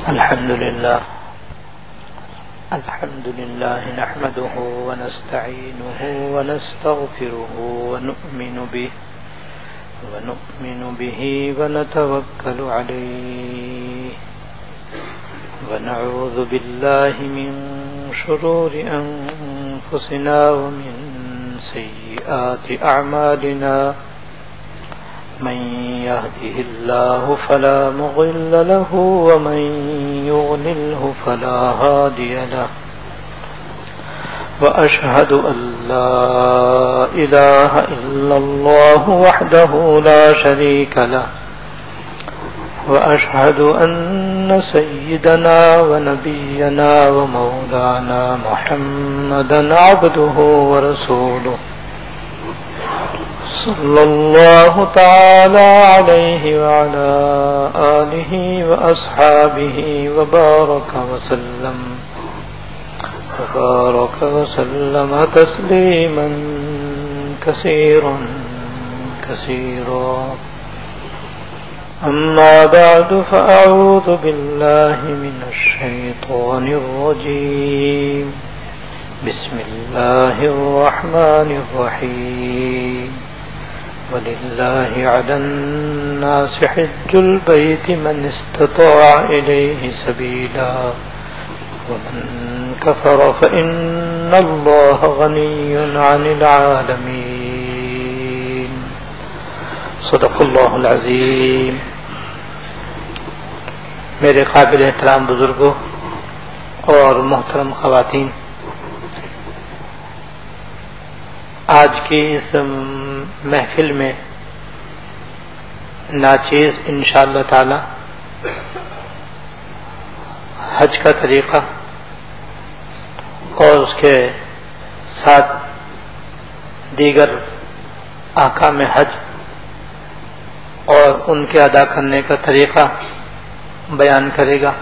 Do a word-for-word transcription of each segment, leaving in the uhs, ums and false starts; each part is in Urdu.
الحمد لله الحمد لله نحمده ونستعينه ونستغفره ونؤمن به ونؤمن به ونتوكل عليه ونعوذ بالله من شرور أنفسنا ومن سيئات أعمالنا من يهده الله فلا مضل له ومن يضلله فلا هادي له وأشهد أن لا إله إلا الله وحده لا شريك له وأشهد أن سيدنا ونبينا ومولانا محمدا عبده ورسوله صلى الله تعالى عليه وعلى آله وأصحابه وبارك وسلم وبارك وسلم تسليما كثيرا كثيرا أما بعد فأعوذ بالله من الشيطان الرجيم بسم الله الرحمن الرحيم ولله على الناس حج البيت من استطاع إليه سبيلا ومن كفر فإن الله غني عن العالمين صدق الله العظيم. میرے قابل احترام بزرگوں اور محترم خواتین، آج کی اس محفل میں ناچیز انشاءاللہ تعالی حج کا طریقہ اور اس کے ساتھ دیگر احکام حج اور ان کے ادا کرنے کا طریقہ بیان کرے گا.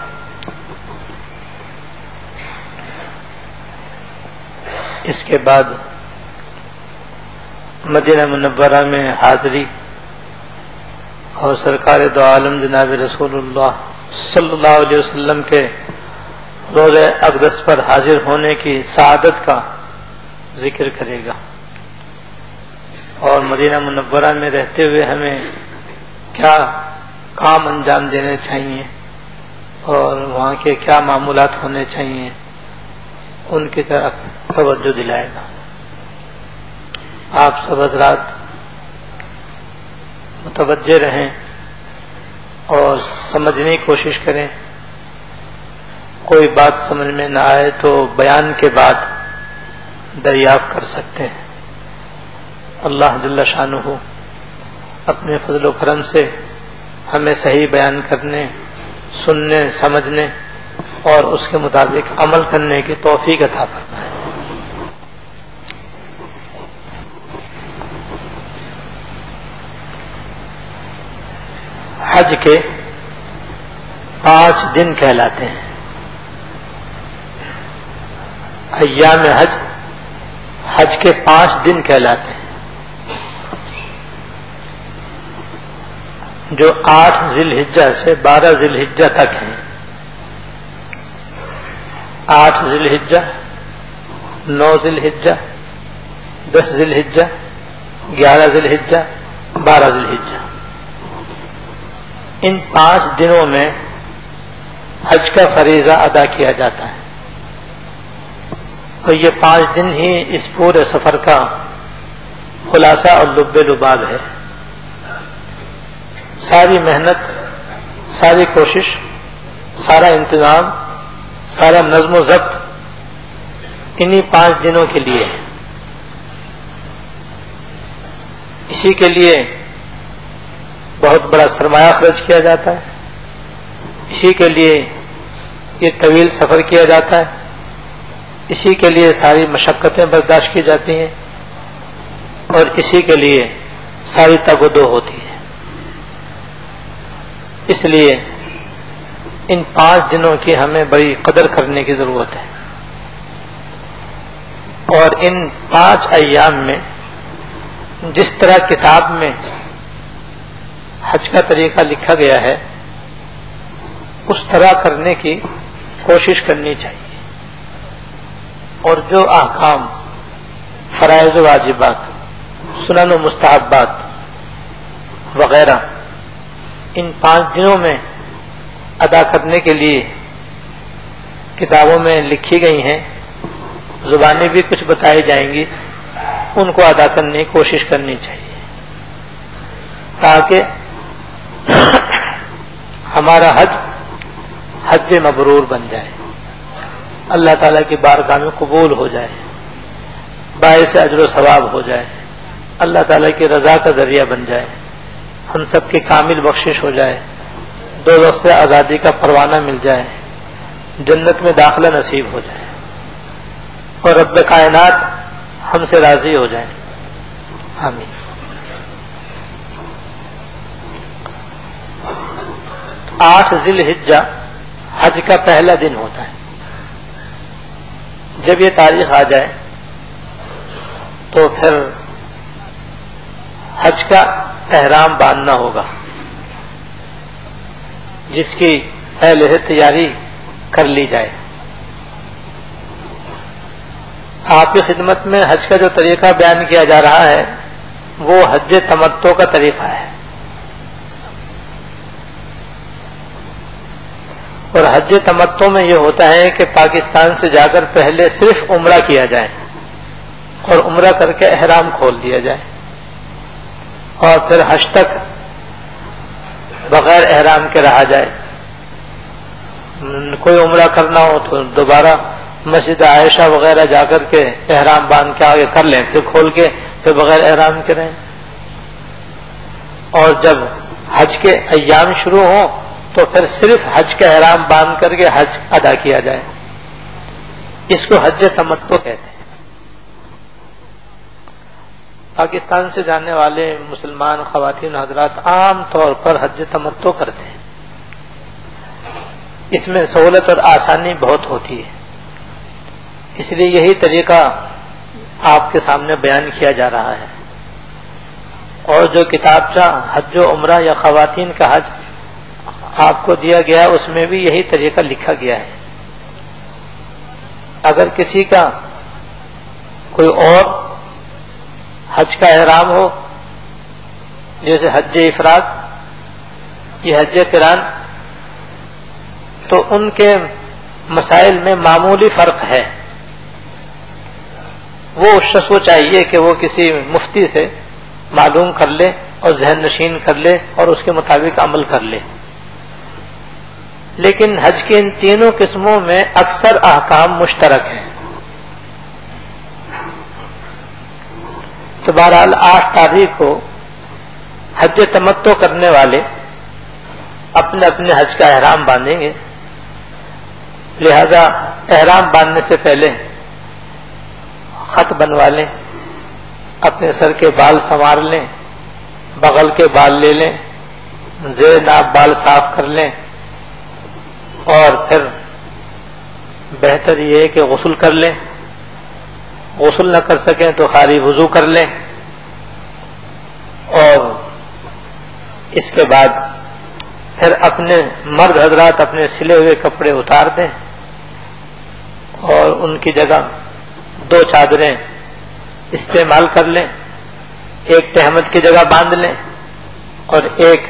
اس کے بعد مدینہ منورہ میں حاضری اور سرکار دو عالم جناب رسول اللہ صلی اللہ علیہ وسلم کے روضہ اقدس پر حاضر ہونے کی سعادت کا ذکر کرے گا اور مدینہ منورہ میں رہتے ہوئے ہمیں کیا کام انجام دینے چاہیے اور وہاں کے کیا معمولات ہونے چاہیے ان کی طرف توجہ دلائے گا. آپ سب حضرات متوجہ رہیں اور سمجھنے کی کوشش کریں. کوئی بات سمجھ میں نہ آئے تو بیان کے بعد دریافت کر سکتے ہیں. اللہ جل شانہ اپنے فضل و کرم سے ہمیں صحیح بیان کرنے، سننے، سمجھنے اور اس کے مطابق عمل کرنے کی توفیق عطا فرمائے. حج کے پانچ دن کہلاتے ہیں. ایام حج حج کے پانچ دن کہلاتے ہیں جو آٹھ ذی الحجہ سے بارہ ذی الحجہ تک ہیں. آٹھ ذی الحجہ، نو ذی الحجہ، دس ذی الحجہ، گیارہ ذی الحجہ، بارہ ذی الحجہ. ان پانچ دنوں میں حج کا فریضہ ادا کیا جاتا ہے اور یہ پانچ دن ہی اس پورے سفر کا خلاصہ اور لب لباب ہے. ساری محنت، ساری کوشش، سارا انتظام، سارا نظم و ضبط انہی پانچ دنوں کے لیے ہے. اسی کے لیے بہت بڑا سرمایہ خرچ کیا جاتا ہے، اسی کے لیے یہ طویل سفر کیا جاتا ہے، اسی کے لیے ساری مشقتیں برداشت کی جاتی ہیں اور اسی کے لیے ساری تگ و دو ہوتی ہے. اس لیے ان پانچ دنوں کی ہمیں بڑی قدر کرنے کی ضرورت ہے اور ان پانچ ایام میں جس طرح کتاب میں حج کا طریقہ لکھا گیا ہے اس طرح کرنے کی کوشش کرنی چاہیے، اور جو احکام فرائض و واجبات، سنن و مستحبات وغیرہ ان پانچ دنوں میں ادا کرنے کے لیے کتابوں میں لکھی گئی ہیں، زبانیں بھی کچھ بتائی جائیں گی، ان کو ادا کرنے کی کوشش کرنی چاہیے تاکہ ہمارا حج حج مبرور بن جائے، اللہ تعالیٰ کی بارگاہ میں قبول ہو جائے، باعث اجر و ثواب ہو جائے، اللہ تعالیٰ کی رضا کا ذریعہ بن جائے، ہم سب کی کامل بخشش ہو جائے، دوزخ سے آزادی کا پروانہ مل جائے، جنت میں داخلہ نصیب ہو جائے، اور رب کائنات ہم سے راضی ہو جائیں، آمین۔ آٹھ ذی الحجہ حج کا پہلا دن ہوتا ہے۔ جب یہ تاریخ آ جائے تو پھر حج کا احرام باندھنا ہوگا، جس کی پہلے سے تیاری کر لی جائے۔ آپ کی خدمت میں حج کا جو طریقہ بیان کیا جا رہا ہے وہ حج تمتع کا طریقہ ہے، اور حج تمتع میں یہ ہوتا ہے کہ پاکستان سے جا کر پہلے صرف عمرہ کیا جائے اور عمرہ کر کے احرام کھول دیا جائے، اور پھر حج تک بغیر احرام کے رہا جائے۔ کوئی عمرہ کرنا ہو تو دوبارہ مسجد عائشہ وغیرہ جا کر کے احرام باندھ کے آگے کر لیں، پھر کھول کے پھر بغیر احرام کے رہیں، اور جب حج کے ایام شروع ہوں تو پھر صرف حج کا احرام باندھ کر کے حج ادا کیا جائے۔ اس کو حج تمتع کہتے ہیں۔ پاکستان سے جانے والے مسلمان خواتین حضرات عام طور پر حج تمتع کرتے ہیں، اس میں سہولت اور آسانی بہت ہوتی ہے، اس لیے یہی طریقہ آپ کے سامنے بیان کیا جا رہا ہے، اور جو کتابچہ حج و عمرہ یا خواتین کا حج آپ کو دیا گیا اس میں بھی یہی طریقہ لکھا گیا ہے۔ اگر کسی کا کوئی اور حج کا احرام ہو، جیسے حج افراد یا حج قران، تو ان کے مسائل میں معمولی فرق ہے، وہ اس شخص کو چاہیے کہ وہ کسی مفتی سے معلوم کر لے اور ذہن نشین کر لے اور اس کے مطابق عمل کر لے۔ لیکن حج کی ان تینوں قسموں میں اکثر احکام مشترک ہیں۔ تو بہرحال آٹھ تاریخ کو حج تمتع کرنے والے اپنے اپنے حج کا احرام باندھیں گے، لہذا احرام باندھنے سے پہلے خط بنوا لیں، اپنے سر کے بال سنوار لیں، بغل کے بال لے لیں، زیر ناف بال صاف کر لیں، اور پھر بہتر یہ ہے کہ غسل کر لیں، غسل نہ کر سکیں تو خالی وضو کر لیں، اور اس کے بعد پھر اپنے مرد حضرات اپنے سلے ہوئے کپڑے اتار دیں اور ان کی جگہ دو چادریں استعمال کر لیں، ایک تہمت کی جگہ باندھ لیں اور ایک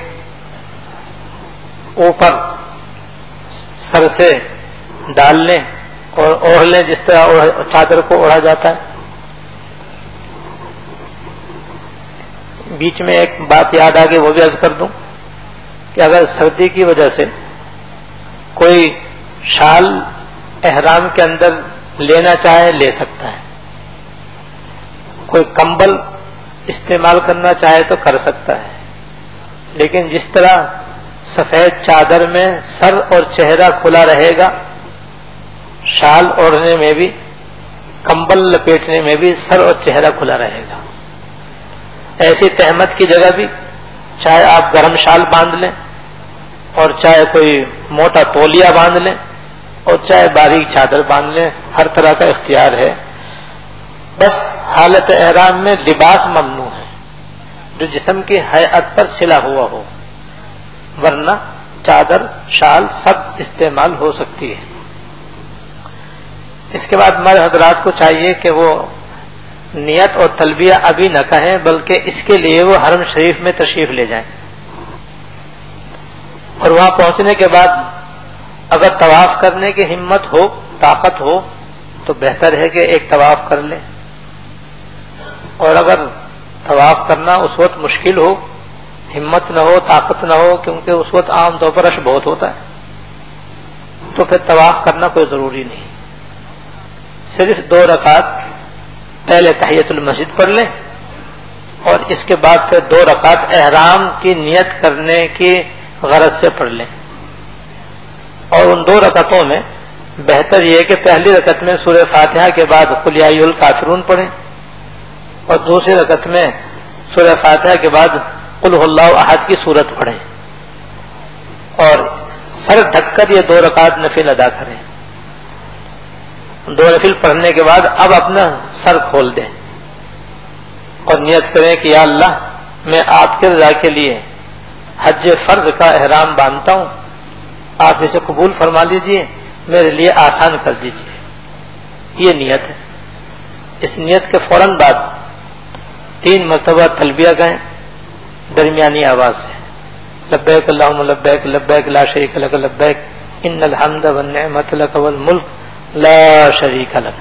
اوپر سر سے ڈال لیں اور اوڑھ لیں، جس طرح چادر کو اوڑھا جاتا ہے۔ بیچ میں ایک بات یاد آ گئی، وہ بھی عرض کر دوں کہ اگر سردی کی وجہ سے کوئی شال احرام کے اندر لینا چاہے لے سکتا ہے، کوئی کمبل استعمال کرنا چاہے تو کر سکتا ہے، لیکن جس طرح سفید چادر میں سر اور چہرہ کھلا رہے گا، شال اوڑھنے میں بھی، کمبل لپیٹنے میں بھی سر اور چہرہ کھلا رہے گا۔ ایسی تہمت کی جگہ بھی چاہے آپ گرم شال باندھ لیں اور چاہے کوئی موٹا تولیہ باندھ لیں اور چاہے باریک چادر باندھ لیں، ہر طرح کا اختیار ہے۔ بس حالت احرام میں لباس ممنوع ہے جو جسم کی ہیئت پر سلا ہوا ہو، ورنہ چادر، شال سب استعمال ہو سکتی ہے۔ اس کے بعد ہمارے حضرات کو چاہیے کہ وہ نیت اور تلبیہ ابھی نہ کہیں، بلکہ اس کے لیے وہ حرم شریف میں تشریف لے جائیں، اور وہاں پہنچنے کے بعد اگر طواف کرنے کی ہمت ہو، طاقت ہو، تو بہتر ہے کہ ایک طواف کر لیں، اور اگر طواف کرنا اس وقت مشکل ہو، ہمت نہ ہو، طاقت نہ ہو، کیونکہ اس وقت عام طور پر رش بہت ہوتا ہے، تو پھر طواف کرنا کوئی ضروری نہیں، صرف دو رکعت پہلے تحیۃ المسجد پڑھ لیں، اور اس کے بعد پھر دو رکعت احرام کی نیت کرنے کی غرض سے پڑھ لیں۔ اور ان دو رکعتوں میں بہتر یہ کہ پہلی رکعت میں سورہ فاتحہ کے بعد قل یا ایھا الکافرون پڑھیں، اور دوسری رکعت میں سورہ فاتحہ کے بعد قل ھو اللہ احد کی سورت پڑھیں، اور سر ڈھک کر یہ دو رکعت نفل ادا کریں۔ دو نفل پڑھنے کے بعد اب اپنا سر کھول دیں اور نیت کریں کہ یا اللہ، میں آپ کی رضا کے لیے حج فرض کا احرام باندھتا ہوں، آپ اسے قبول فرما لیجئے، میرے لیے آسان کر دیجئے۔ یہ نیت ہے۔ اس نیت کے فوراً بعد تین مرتبہ تلبیہ گائیں درمیانی آواز سے، لبیک اللہم لبیک لبیک لا شریک لک لبیک ان الحمد والنعمت لک والملک لا شریک لک،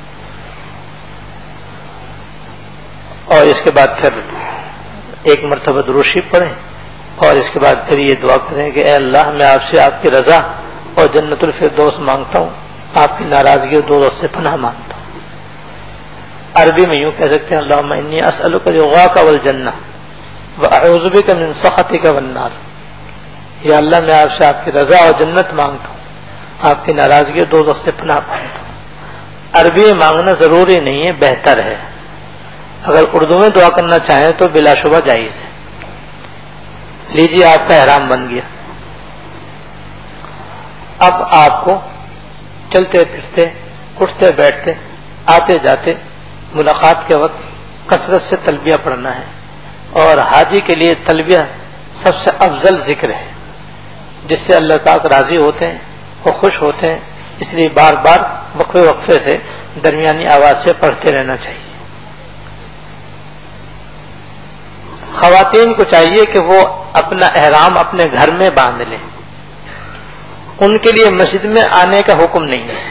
اور اس کے بعد پھر ایک مرتبہ درود شریف پڑھیں، اور اس کے بعد پھر یہ دعا کریں کہ اے اللہ، میں آپ سے آپ کی رضا اور جنت الفردوس مانگتا ہوں، آپ کی ناراضگی اور دوزخ سے پناہ مانگتا ہوں۔ عربی میں یوں کہہ سکتے ہیں اللہم انی اسألک رضاک والجنہ واعوذ بک من سخطک والنار، یا اللہ میں آپ سے آپ کی رضا اور جنت مانگتا ہوں، آپ کی ناراضگی اور دوزخ سے پناہ مانگتا ہوں۔ عربی میں مانگنا ضروری نہیں ہے، بہتر ہے۔ اگر اردو میں دعا کرنا چاہیں تو بلا شبہ جائز ہے۔ لیجیے، آپ کا احرام بن گیا۔ اب آپ کو چلتے پھرتے، اٹھتے بیٹھتے، آتے جاتے، ملاقات کے وقت کثرت سے تلبیہ پڑھنا ہے، اور حاجی کے لیے تلبیہ سب سے افضل ذکر ہے، جس سے اللہ پاک راضی ہوتے ہیں، وہ خوش ہوتے ہیں، اس لیے بار بار وقفے وقفے سے درمیانی آواز سے پڑھتے رہنا چاہیے۔ خواتین کو چاہیے کہ وہ اپنا احرام اپنے گھر میں باندھ لیں، ان کے لیے مسجد میں آنے کا حکم نہیں ہے،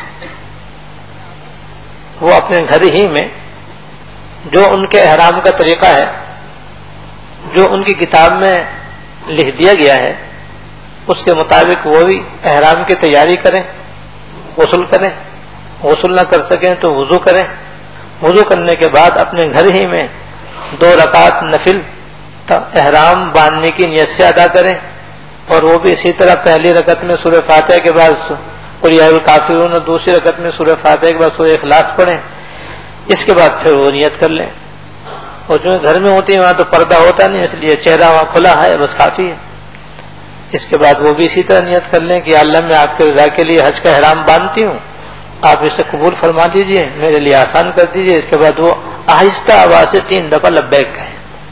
وہ اپنے گھر ہی میں جو ان کے احرام کا طریقہ ہے، جو ان کی کتاب میں لکھ دیا گیا ہے، اس کے مطابق وہ بھی احرام کی تیاری کریں، غسل کریں، غسل نہ کر سکیں تو وضو کریں، وضو کرنے کے بعد اپنے گھر ہی میں دو رکعت نفل احرام باندھنے کی نیت سے ادا کریں، اور وہ بھی اسی طرح پہلی رکعت میں سورہ فاتحہ کے بعد قل یا ایھا الکافرون، اور دوسری رکعت میں سورہ فاتحہ کے بعد سورہ اخلاص پڑھیں، اس کے بعد پھر وہ نیت کر لیں۔ اور جو گھر میں ہوتی ہے وہاں تو پردہ ہوتا نہیں، اس لیے چہرہ وہاں کھلا ہے، بس کافی ہے۔ اس کے بعد وہ بھی اسی طرح نیت کر لیں کہ یا اللہ، میں آپ کے رضا کے لیے حج کا احرام باندھتی ہوں، آپ اسے قبول فرما دیجئے، میرے لیے آسان کر دیجئے۔ اس کے بعد وہ آہستہ آواز سے تین دفعہ لبیک کہیں،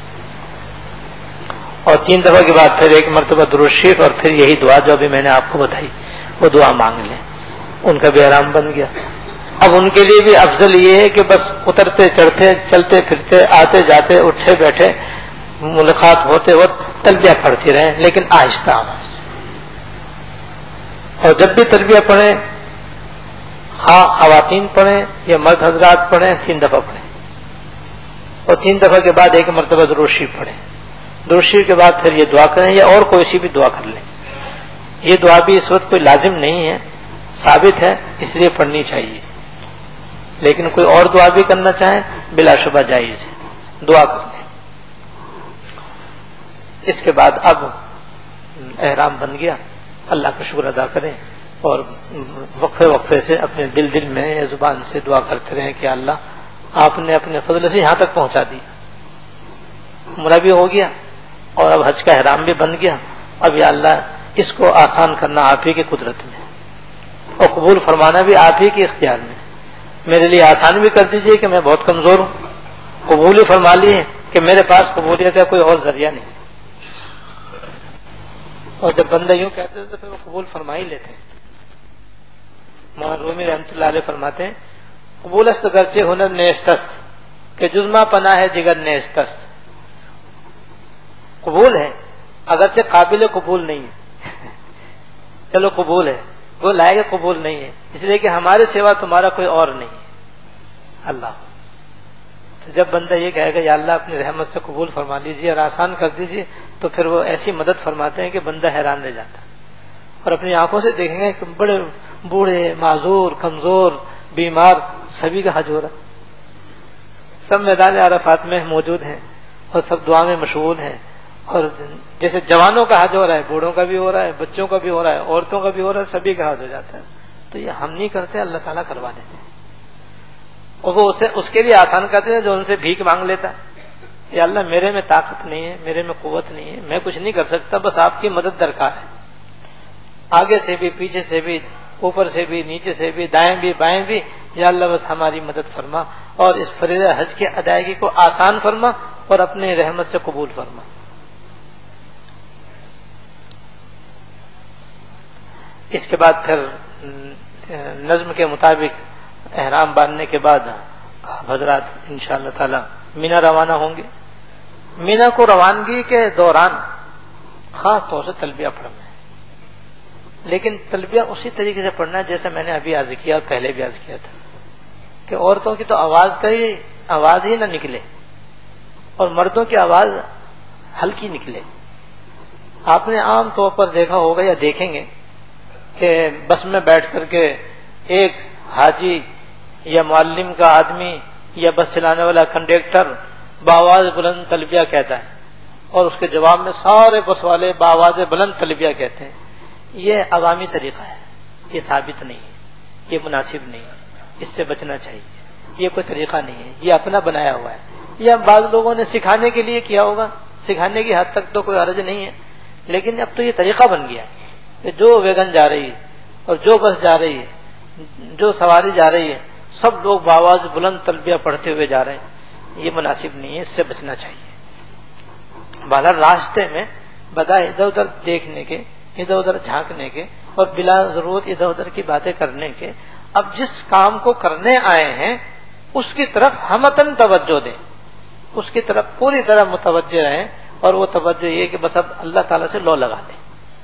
اور تین دفعہ کے بعد پھر ایک مرتبہ درود شریف، اور پھر یہی دعا جو ابھی میں نے آپ کو بتائی وہ دعا مانگ لیں۔ ان کا بھی احرام بن گیا۔ اب ان کے لیے بھی افضل یہ ہے کہ بس اترتے چڑھتے، چلتے پھرتے، آتے جاتے، اٹھے بیٹھے، ملاقات ہوتے وقت تلبیہ پڑھتی رہیں، لیکن آہستہ آواز سے۔ اور جب بھی تلبیہ پڑھیں، خواہ خواتین پڑھیں یا مرد حضرات پڑھیں، تین دفعہ پڑھیں، اور تین دفعہ کے بعد ایک مرتبہ درود شریف پڑھیں۔ درود شریف کے بعد پھر یہ دعا کریں، یا اور کوئی سی بھی دعا کر لیں۔ یہ دعا بھی اس وقت کوئی لازم نہیں ہے، ثابت ہے، اس لیے پڑھنی چاہیے، لیکن کوئی اور دعا بھی کرنا چاہیں بلا شبہ جائز ہے، دعا کر لیں۔ اس کے بعد اب احرام بن گیا، اللہ کا شکر ادا کریں، اور وقفے وقفے سے اپنے دل دل میں یا زبان سے دعا کرتے رہیں کہ اللہ، آپ نے اپنے فضل سے یہاں تک پہنچا دی، عمرہ بھی ہو گیا اور اب حج کا احرام بھی بن گیا، اب یا اللہ اس کو آسان کرنا آپ ہی کی قدرت میں، اور قبول فرمانا بھی آپ ہی کے اختیار میں، میرے لیے آسان بھی کر دیجئے کہ میں بہت کمزور ہوں، قبول ہی فرما لیے کہ میرے پاس قبولیت کا کوئی اور ذریعہ نہیں۔ اور جب بندہ یوں کہتے ہیں تو پھر وہ قبول فرما ہی لیتے ہیں. مولانا رومی رحمۃ اللہ علیہ فرماتے ہیں قبول است گرچہ ہنر نیستست کہ جزما پناہ ہے جگر نیستست. قبول ہے اگرچہ قابل قبول نہیں ہے. چلو قبول ہے وہ لائے گا قبول نہیں ہے اس لیے کہ ہمارے سوا تمہارا کوئی اور نہیں ہے اللہ. تو جب بندہ یہ کہے گا یا اللہ اپنی رحمت سے قبول فرما لیجیے اور آسان کر دیجیے تو پھر وہ ایسی مدد فرماتے ہیں کہ بندہ حیران رہ جاتا ہے. اور اپنی آنکھوں سے دیکھیں گے کہ بڑے بوڑھے معذور کمزور بیمار سبھی کا حج ہو رہا, سب میدان عرفات میں موجود ہیں اور سب دعا میں مشغول ہیں. اور جیسے جوانوں کا حج ہو رہا ہے بوڑھوں کا بھی ہو رہا ہے بچوں کا بھی ہو رہا ہے عورتوں کا بھی ہو رہا ہے سبھی کا حج ہو جاتا ہے. تو یہ ہم نہیں کرتے اللہ تعالیٰ کروا دیتے ہیں اور وہ اسے اس کے لیے آسان کرتے ہیں جو ان سے بھیک مانگ لیتا ہے. یا اللہ میرے میں طاقت نہیں ہے میرے میں قوت نہیں ہے میں کچھ نہیں کر سکتا بس آپ کی مدد درکار ہے. آگے سے بھی پیچھے سے بھی اوپر سے بھی نیچے سے بھی دائیں بھی بائیں بھی یا اللہ بس ہماری مدد فرما اور اس فریضہ حج کی ادائیگی کو آسان فرما اور اپنے رحمت سے قبول فرما. اس کے بعد پھر نظم کے مطابق احرام باندھنے کے بعد آپ حضرات انشاءاللہ تعالی مینا روانہ ہوں گے. مینا کو روانگی کے دوران خاص طور سے تلبیہ پڑھنا ہے لیکن تلبیہ اسی طریقے سے پڑھنا ہے جیسے میں نے ابھی عرض کیا اور پہلے بھی عرض کیا تھا کہ عورتوں کی تو آواز کا ہی آواز ہی نہ نکلے اور مردوں کی آواز ہلکی نکلے. آپ نے عام طور پر دیکھا ہوگا یا دیکھیں گے کہ بس میں بیٹھ کر کے ایک حاجی یا معلم کا آدمی یا بس چلانے والا کنڈکٹر بآواز بلند تلبیہ کہتا ہے اور اس کے جواب میں سارے بس والے بآواز بلند تلبیہ کہتے ہیں. یہ عوامی طریقہ ہے, یہ ثابت نہیں ہے, یہ مناسب نہیں ہے, اس سے بچنا چاہیے. یہ کوئی طریقہ نہیں ہے, یہ اپنا بنایا ہوا ہے. یہ بعض لوگوں نے سکھانے کے لیے کیا ہوگا, سکھانے کی حد تک تو کوئی حرج نہیں ہے لیکن اب تو یہ طریقہ بن گیا ہے کہ جو ویگن جا رہی ہے اور جو بس جا رہی ہے جو سواری جا رہی ہے سب لوگ بآواز بلند تلبیہ پڑھتے ہوئے جا رہے ہیں. یہ مناسب نہیں ہے, اس سے بچنا چاہیے. بہرحال راستے میں بدا ادھر ادھر دیکھنے کے ادھر ادھر جھانکنے کے اور بلا ضرورت ادھر ادھر کی باتیں کرنے کے اب جس کام کو کرنے آئے ہیں اس کی طرف ہمتن توجہ دیں, اس کی طرف پوری طرح متوجہ رہیں اور وہ توجہ یہ کہ بس اب اللہ تعالیٰ سے لو لگا لیں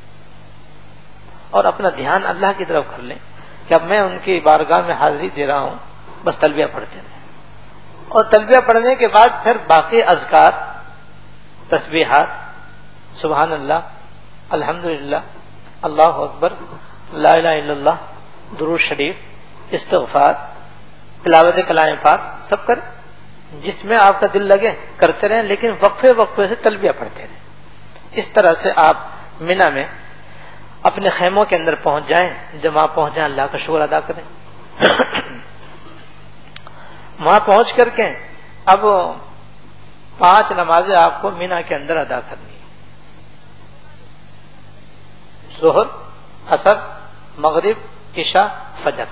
اور اپنا دھیان اللہ کی طرف کر لیں کہ اب میں ان کی بارگاہ میں حاضری دے رہا ہوں, بس تلبیہ پڑھتے رہیں. اور تلبیہ پڑھنے کے بعد پھر باقی اذکار تسبیحات سبحان اللہ الحمدللہ اللہ اکبر لا الہ الا اللہ درود شریف استغفار تلاوت کلام پاک سب کریں جس میں آپ کا دل لگے کرتے رہیں لیکن وقفے وقفے سے تلبیہ پڑھتے رہیں. اس طرح سے آپ مینا میں اپنے خیموں کے اندر پہنچ جائیں. جب وہاں پہنچ جائیں اللہ کا شکر ادا کریں. وہاں پہنچ کر کے اب پانچ نمازیں آپ کو مینا کے اندر ادا کرنی ہے. ظہر عصر مغرب عشاء فجر,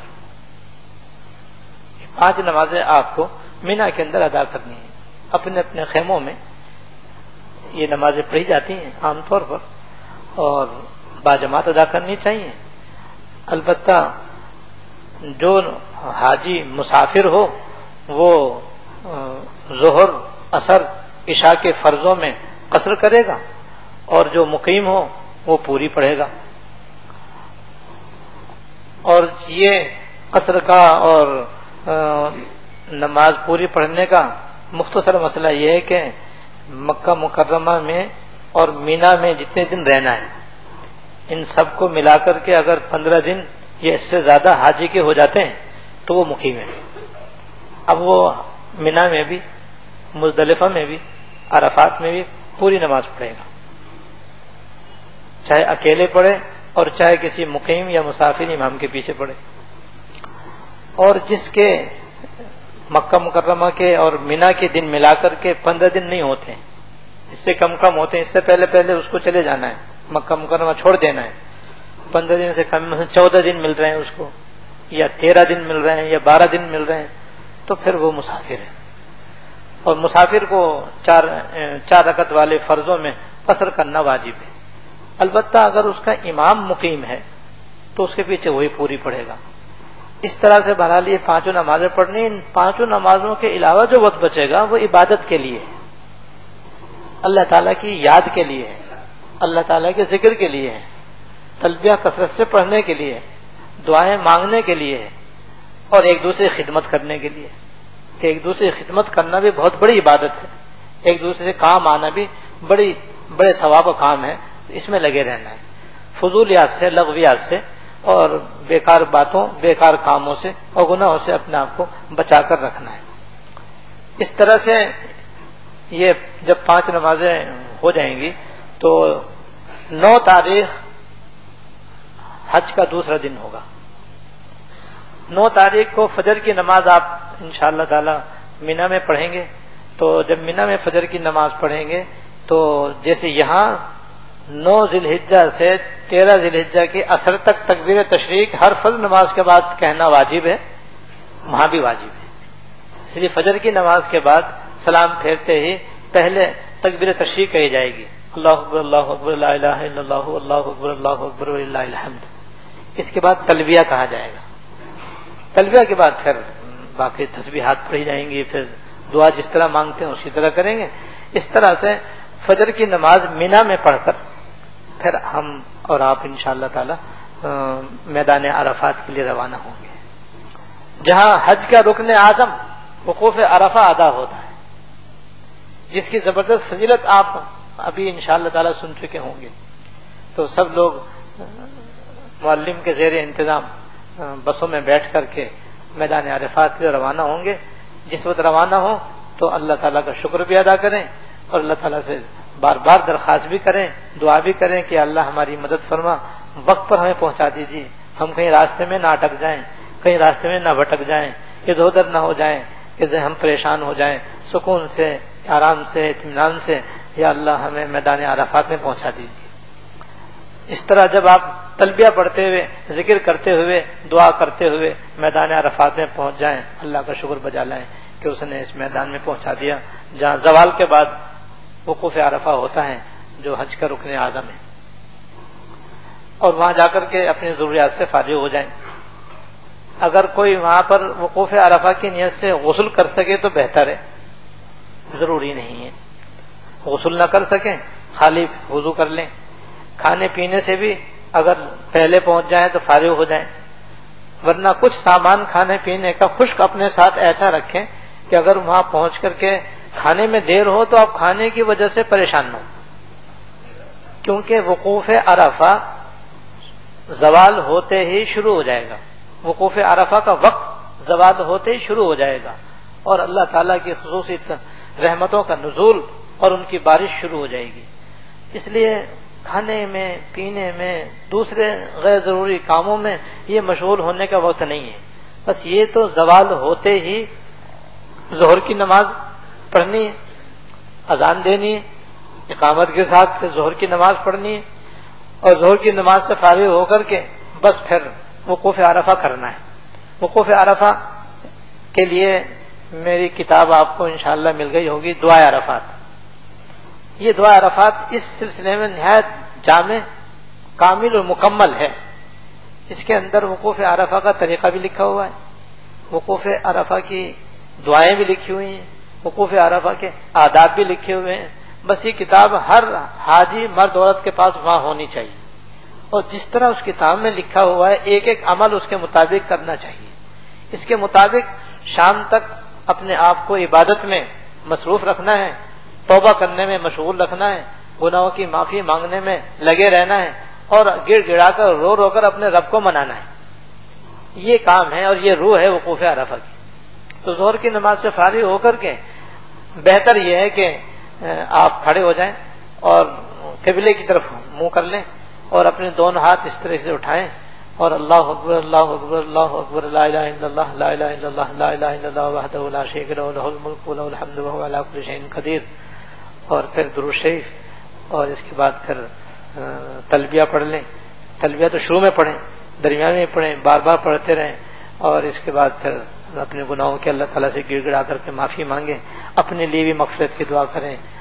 پانچ نمازیں آپ کو مینا کے اندر ادا کرنی ہے. اپنے اپنے خیموں میں یہ نمازیں پڑھی جاتی ہیں عام طور پر اور باجماعت ادا کرنی چاہیے. البتہ جو حاجی مسافر ہو وہ ظہر عصر عشاء کے فرضوں میں قصر کرے گا اور جو مقیم ہو وہ پوری پڑھے گا. اور یہ قصر کا اور نماز پوری پڑھنے کا مختصر مسئلہ یہ ہے کہ مکہ مکرمہ میں اور مینا میں جتنے دن رہنا ہے ان سب کو ملا کر کے اگر پندرہ دن یا اس سے زیادہ حاجی کے ہو جاتے ہیں تو وہ مقیم ہے. اب وہ مینا میں بھی مزدلفہ میں بھی عرفات میں بھی پوری نماز پڑھے گا, چاہے اکیلے پڑھے اور چاہے کسی مقیم یا مسافر امام کے پیچھے پڑھے. اور جس کے مکہ مکرمہ کے اور مینا کے دن ملا کر کے پندرہ دن نہیں ہوتے, اس سے کم کم ہوتے ہیں, اس سے پہلے پہلے اس کو چلے جانا ہے, مکہ مکرمہ چھوڑ دینا ہے. پندرہ دن سے کم چودہ دن مل رہے ہیں اس کو یا تیرہ دن مل رہے ہیں یا بارہ دن مل رہے ہیں تو پھر وہ مسافر ہے. اور مسافر کو چار چار رکعت والے فرضوں میں قصر کرنا واجب ہے البتہ اگر اس کا امام مقیم ہے تو اس کے پیچھے وہی پوری پڑھے گا. اس طرح سے بہرحال یہ پانچوں نمازیں پڑھنی. ان پانچوں نمازوں کے علاوہ جو وقت بچے گا وہ عبادت کے لیے ہے, اللہ تعالیٰ کی یاد کے لیے ہے, اللہ تعالیٰ کے ذکر کے لیے ہے, تلبیہ کثرت سے پڑھنے کے لیے, دعائیں مانگنے کے لیے ہے, اور ایک دوسرے کی خدمت کرنے کے لیے. کہ ایک دوسرے کی خدمت کرنا بھی بہت بڑی عبادت ہے, ایک دوسرے سے کام آنا بھی بڑی بڑے ثواب کا کام ہے. اس میں لگے رہنا ہے, فضولیات سے, لغویات سے اور بیکار باتوں, بیکار کاموں سے اور گناہوں سے اپنے آپ کو بچا کر رکھنا ہے. اس طرح سے یہ جب پانچ نمازیں ہو جائیں گی تو نو تاریخ حج کا دوسرا دن ہوگا. نو تاریخ کو فجر کی نماز آپ انشاءاللہ تعالی مینا میں پڑھیں گے. تو جب مینا میں فجر کی نماز پڑھیں گے تو جیسے یہاں نو ذی الحجہ سے تیرہ ذی الحجہ کی عصر تک تکبیر تشریق ہر فرض نماز کے بعد کہنا واجب ہے, وہاں بھی واجب ہے. اس لیے فجر کی نماز کے بعد سلام پھیرتے ہی پہلے تکبیر تشریق کہی جائے گی, اللہ اکبر اللہ اکبر لا الہ الا اللہ اللہ اکبر اللہ اکبر وللہ الحمد. اس کے بعد تلبیہ کہا جائے گا. تلبیہ کے بعد پھر باقی تسبیحات پڑھی جائیں گی, پھر دعا جس طرح مانگتے ہیں اسی طرح کریں گے. اس طرح سے فجر کی نماز مینا میں پڑھ کر پھر ہم اور آپ انشاءاللہ تعالی میدان عرفات کے لیے روانہ ہوں گے, جہاں حج کا رکن اعظم وقوف عرفہ ادا ہوتا ہے, جس کی زبردست فضیلت آپ ابھی انشاءاللہ تعالی سن چکے ہوں گے. تو سب لوگ معلم کے زیر انتظام بسوں میں بیٹھ کر کے میدان عرفات کے لیے روانہ ہوں گے. جس وقت روانہ ہوں تو اللہ تعالیٰ کا شکر بھی ادا کریں اور اللہ تعالیٰ سے بار بار درخواست بھی کریں, دعا بھی کریں کہ اللہ ہماری مدد فرما, وقت پر ہمیں پہنچا دیجیے, ہم کہیں راستے میں نہ اٹک جائیں, کہیں راستے میں نہ بھٹک جائیں, ادھر ادھر نہ ہو جائیں کہ ہم پریشان ہو جائیں. سکون سے, آرام سے, اطمینان سے یا اللہ ہمیں میدان عرفات میں پہنچا دیجیے. اس طرح جب آپ تلبیہ پڑھتے ہوئے, ذکر کرتے ہوئے, دعا کرتے ہوئے میدان عرفات میں پہنچ جائیں, اللہ کا شکر بجا لائیں کہ اس نے اس میدان میں پہنچا دیا جہاں زوال کے بعد وقوف عرفہ ہوتا ہے, جو حج کا رکن اعظم ہے. اور وہاں جا کر کے اپنی ضروریات سے فارغ ہو جائیں. اگر کوئی وہاں پر وقوف عرفہ کی نیت سے غسل کر سکے تو بہتر ہے, ضروری نہیں ہے. غسل نہ کر سکیں خالی وضو کر لیں. کھانے پینے سے بھی اگر پہلے پہنچ جائیں تو فارغ ہو جائیں, ورنہ کچھ سامان کھانے پینے کا خشک اپنے ساتھ ایسا رکھیں کہ اگر وہاں پہنچ کر کے کھانے میں دیر ہو تو آپ کھانے کی وجہ سے پریشان نہ ہو, کیونکہ وقوف عرفہ زوال ہوتے ہی شروع ہو جائے گا. وقوف عرفہ کا وقت زوال ہوتے ہی شروع ہو جائے گا اور اللہ تعالیٰ کی خصوصی رحمتوں کا نزول اور ان کی بارش شروع ہو جائے گی. اس لیے کھانے میں, پینے میں, دوسرے غیر ضروری کاموں میں یہ مشغول ہونے کا وقت نہیں ہے. بس یہ تو زوال ہوتے ہی ظہر کی نماز پڑھنی ہے, اذان دینی ہے, اقامت کے ساتھ ظہر کی نماز پڑھنی ہے اور ظہر کی نماز سے فارغ ہو کر کے بس پھر وقوف عرفہ کرنا ہے. وقوف عرفہ کے لیے میری کتاب آپ کو انشاءاللہ مل گئی ہوگی, دعا عرفات. یہ دعا عرفات اس سلسلے میں نہایت جامع, کامل اور مکمل ہے. اس کے اندر وقوف عرفہ کا طریقہ بھی لکھا ہوا ہے, وقوف عرفہ کی دعائیں بھی لکھی ہوئی ہیں, وقوف عرفہ کے آداب بھی لکھے ہوئے ہیں. بس یہ کتاب ہر حاجی مرد عورت کے پاس وہاں ہونی چاہیے, اور جس طرح اس کتاب میں لکھا ہوا ہے ایک ایک عمل اس کے مطابق کرنا چاہیے. اس کے مطابق شام تک اپنے آپ کو عبادت میں مصروف رکھنا ہے, توبہ کرنے میں مشغول رکھنا ہے, گناہوں کی معافی مانگنے میں لگے رہنا ہے اور گڑ گڑا کر رو رو کر اپنے رب کو منانا ہے. یہ کام ہے اور یہ روح ہے وقوف عرفہ کی. تو ظہر کی نماز سے فارغ ہو کر کے بہتر یہ ہے کہ آپ کھڑے ہو جائیں اور قبلے کی طرف منہ کر لیں اور اپنے دونوں ہاتھ اس طرح سے اٹھائیں اور اللہ اکبر اللہ اکبر اللہ اکبر لا الہ الا اللہ لا الہ الا اللہ لا الہ الا اللہ وحدہ لا شریک لہ لہ الملک و لہ الحمد وہو علی کل شیء قدیر, اور پھر درود شریف اور اس کے بعد پھر تلبیہ پڑھ لیں. تلبیہ تو شروع میں پڑھیں, درمیان میں پڑھیں, بار بار پڑھتے رہیں, اور اس کے بعد پھر اپنے گناہوں کے اللہ تعالیٰ سے گڑ گڑا کر کے معافی مانگیں, اپنے لیے بھی مغفرت کی دعا کریں,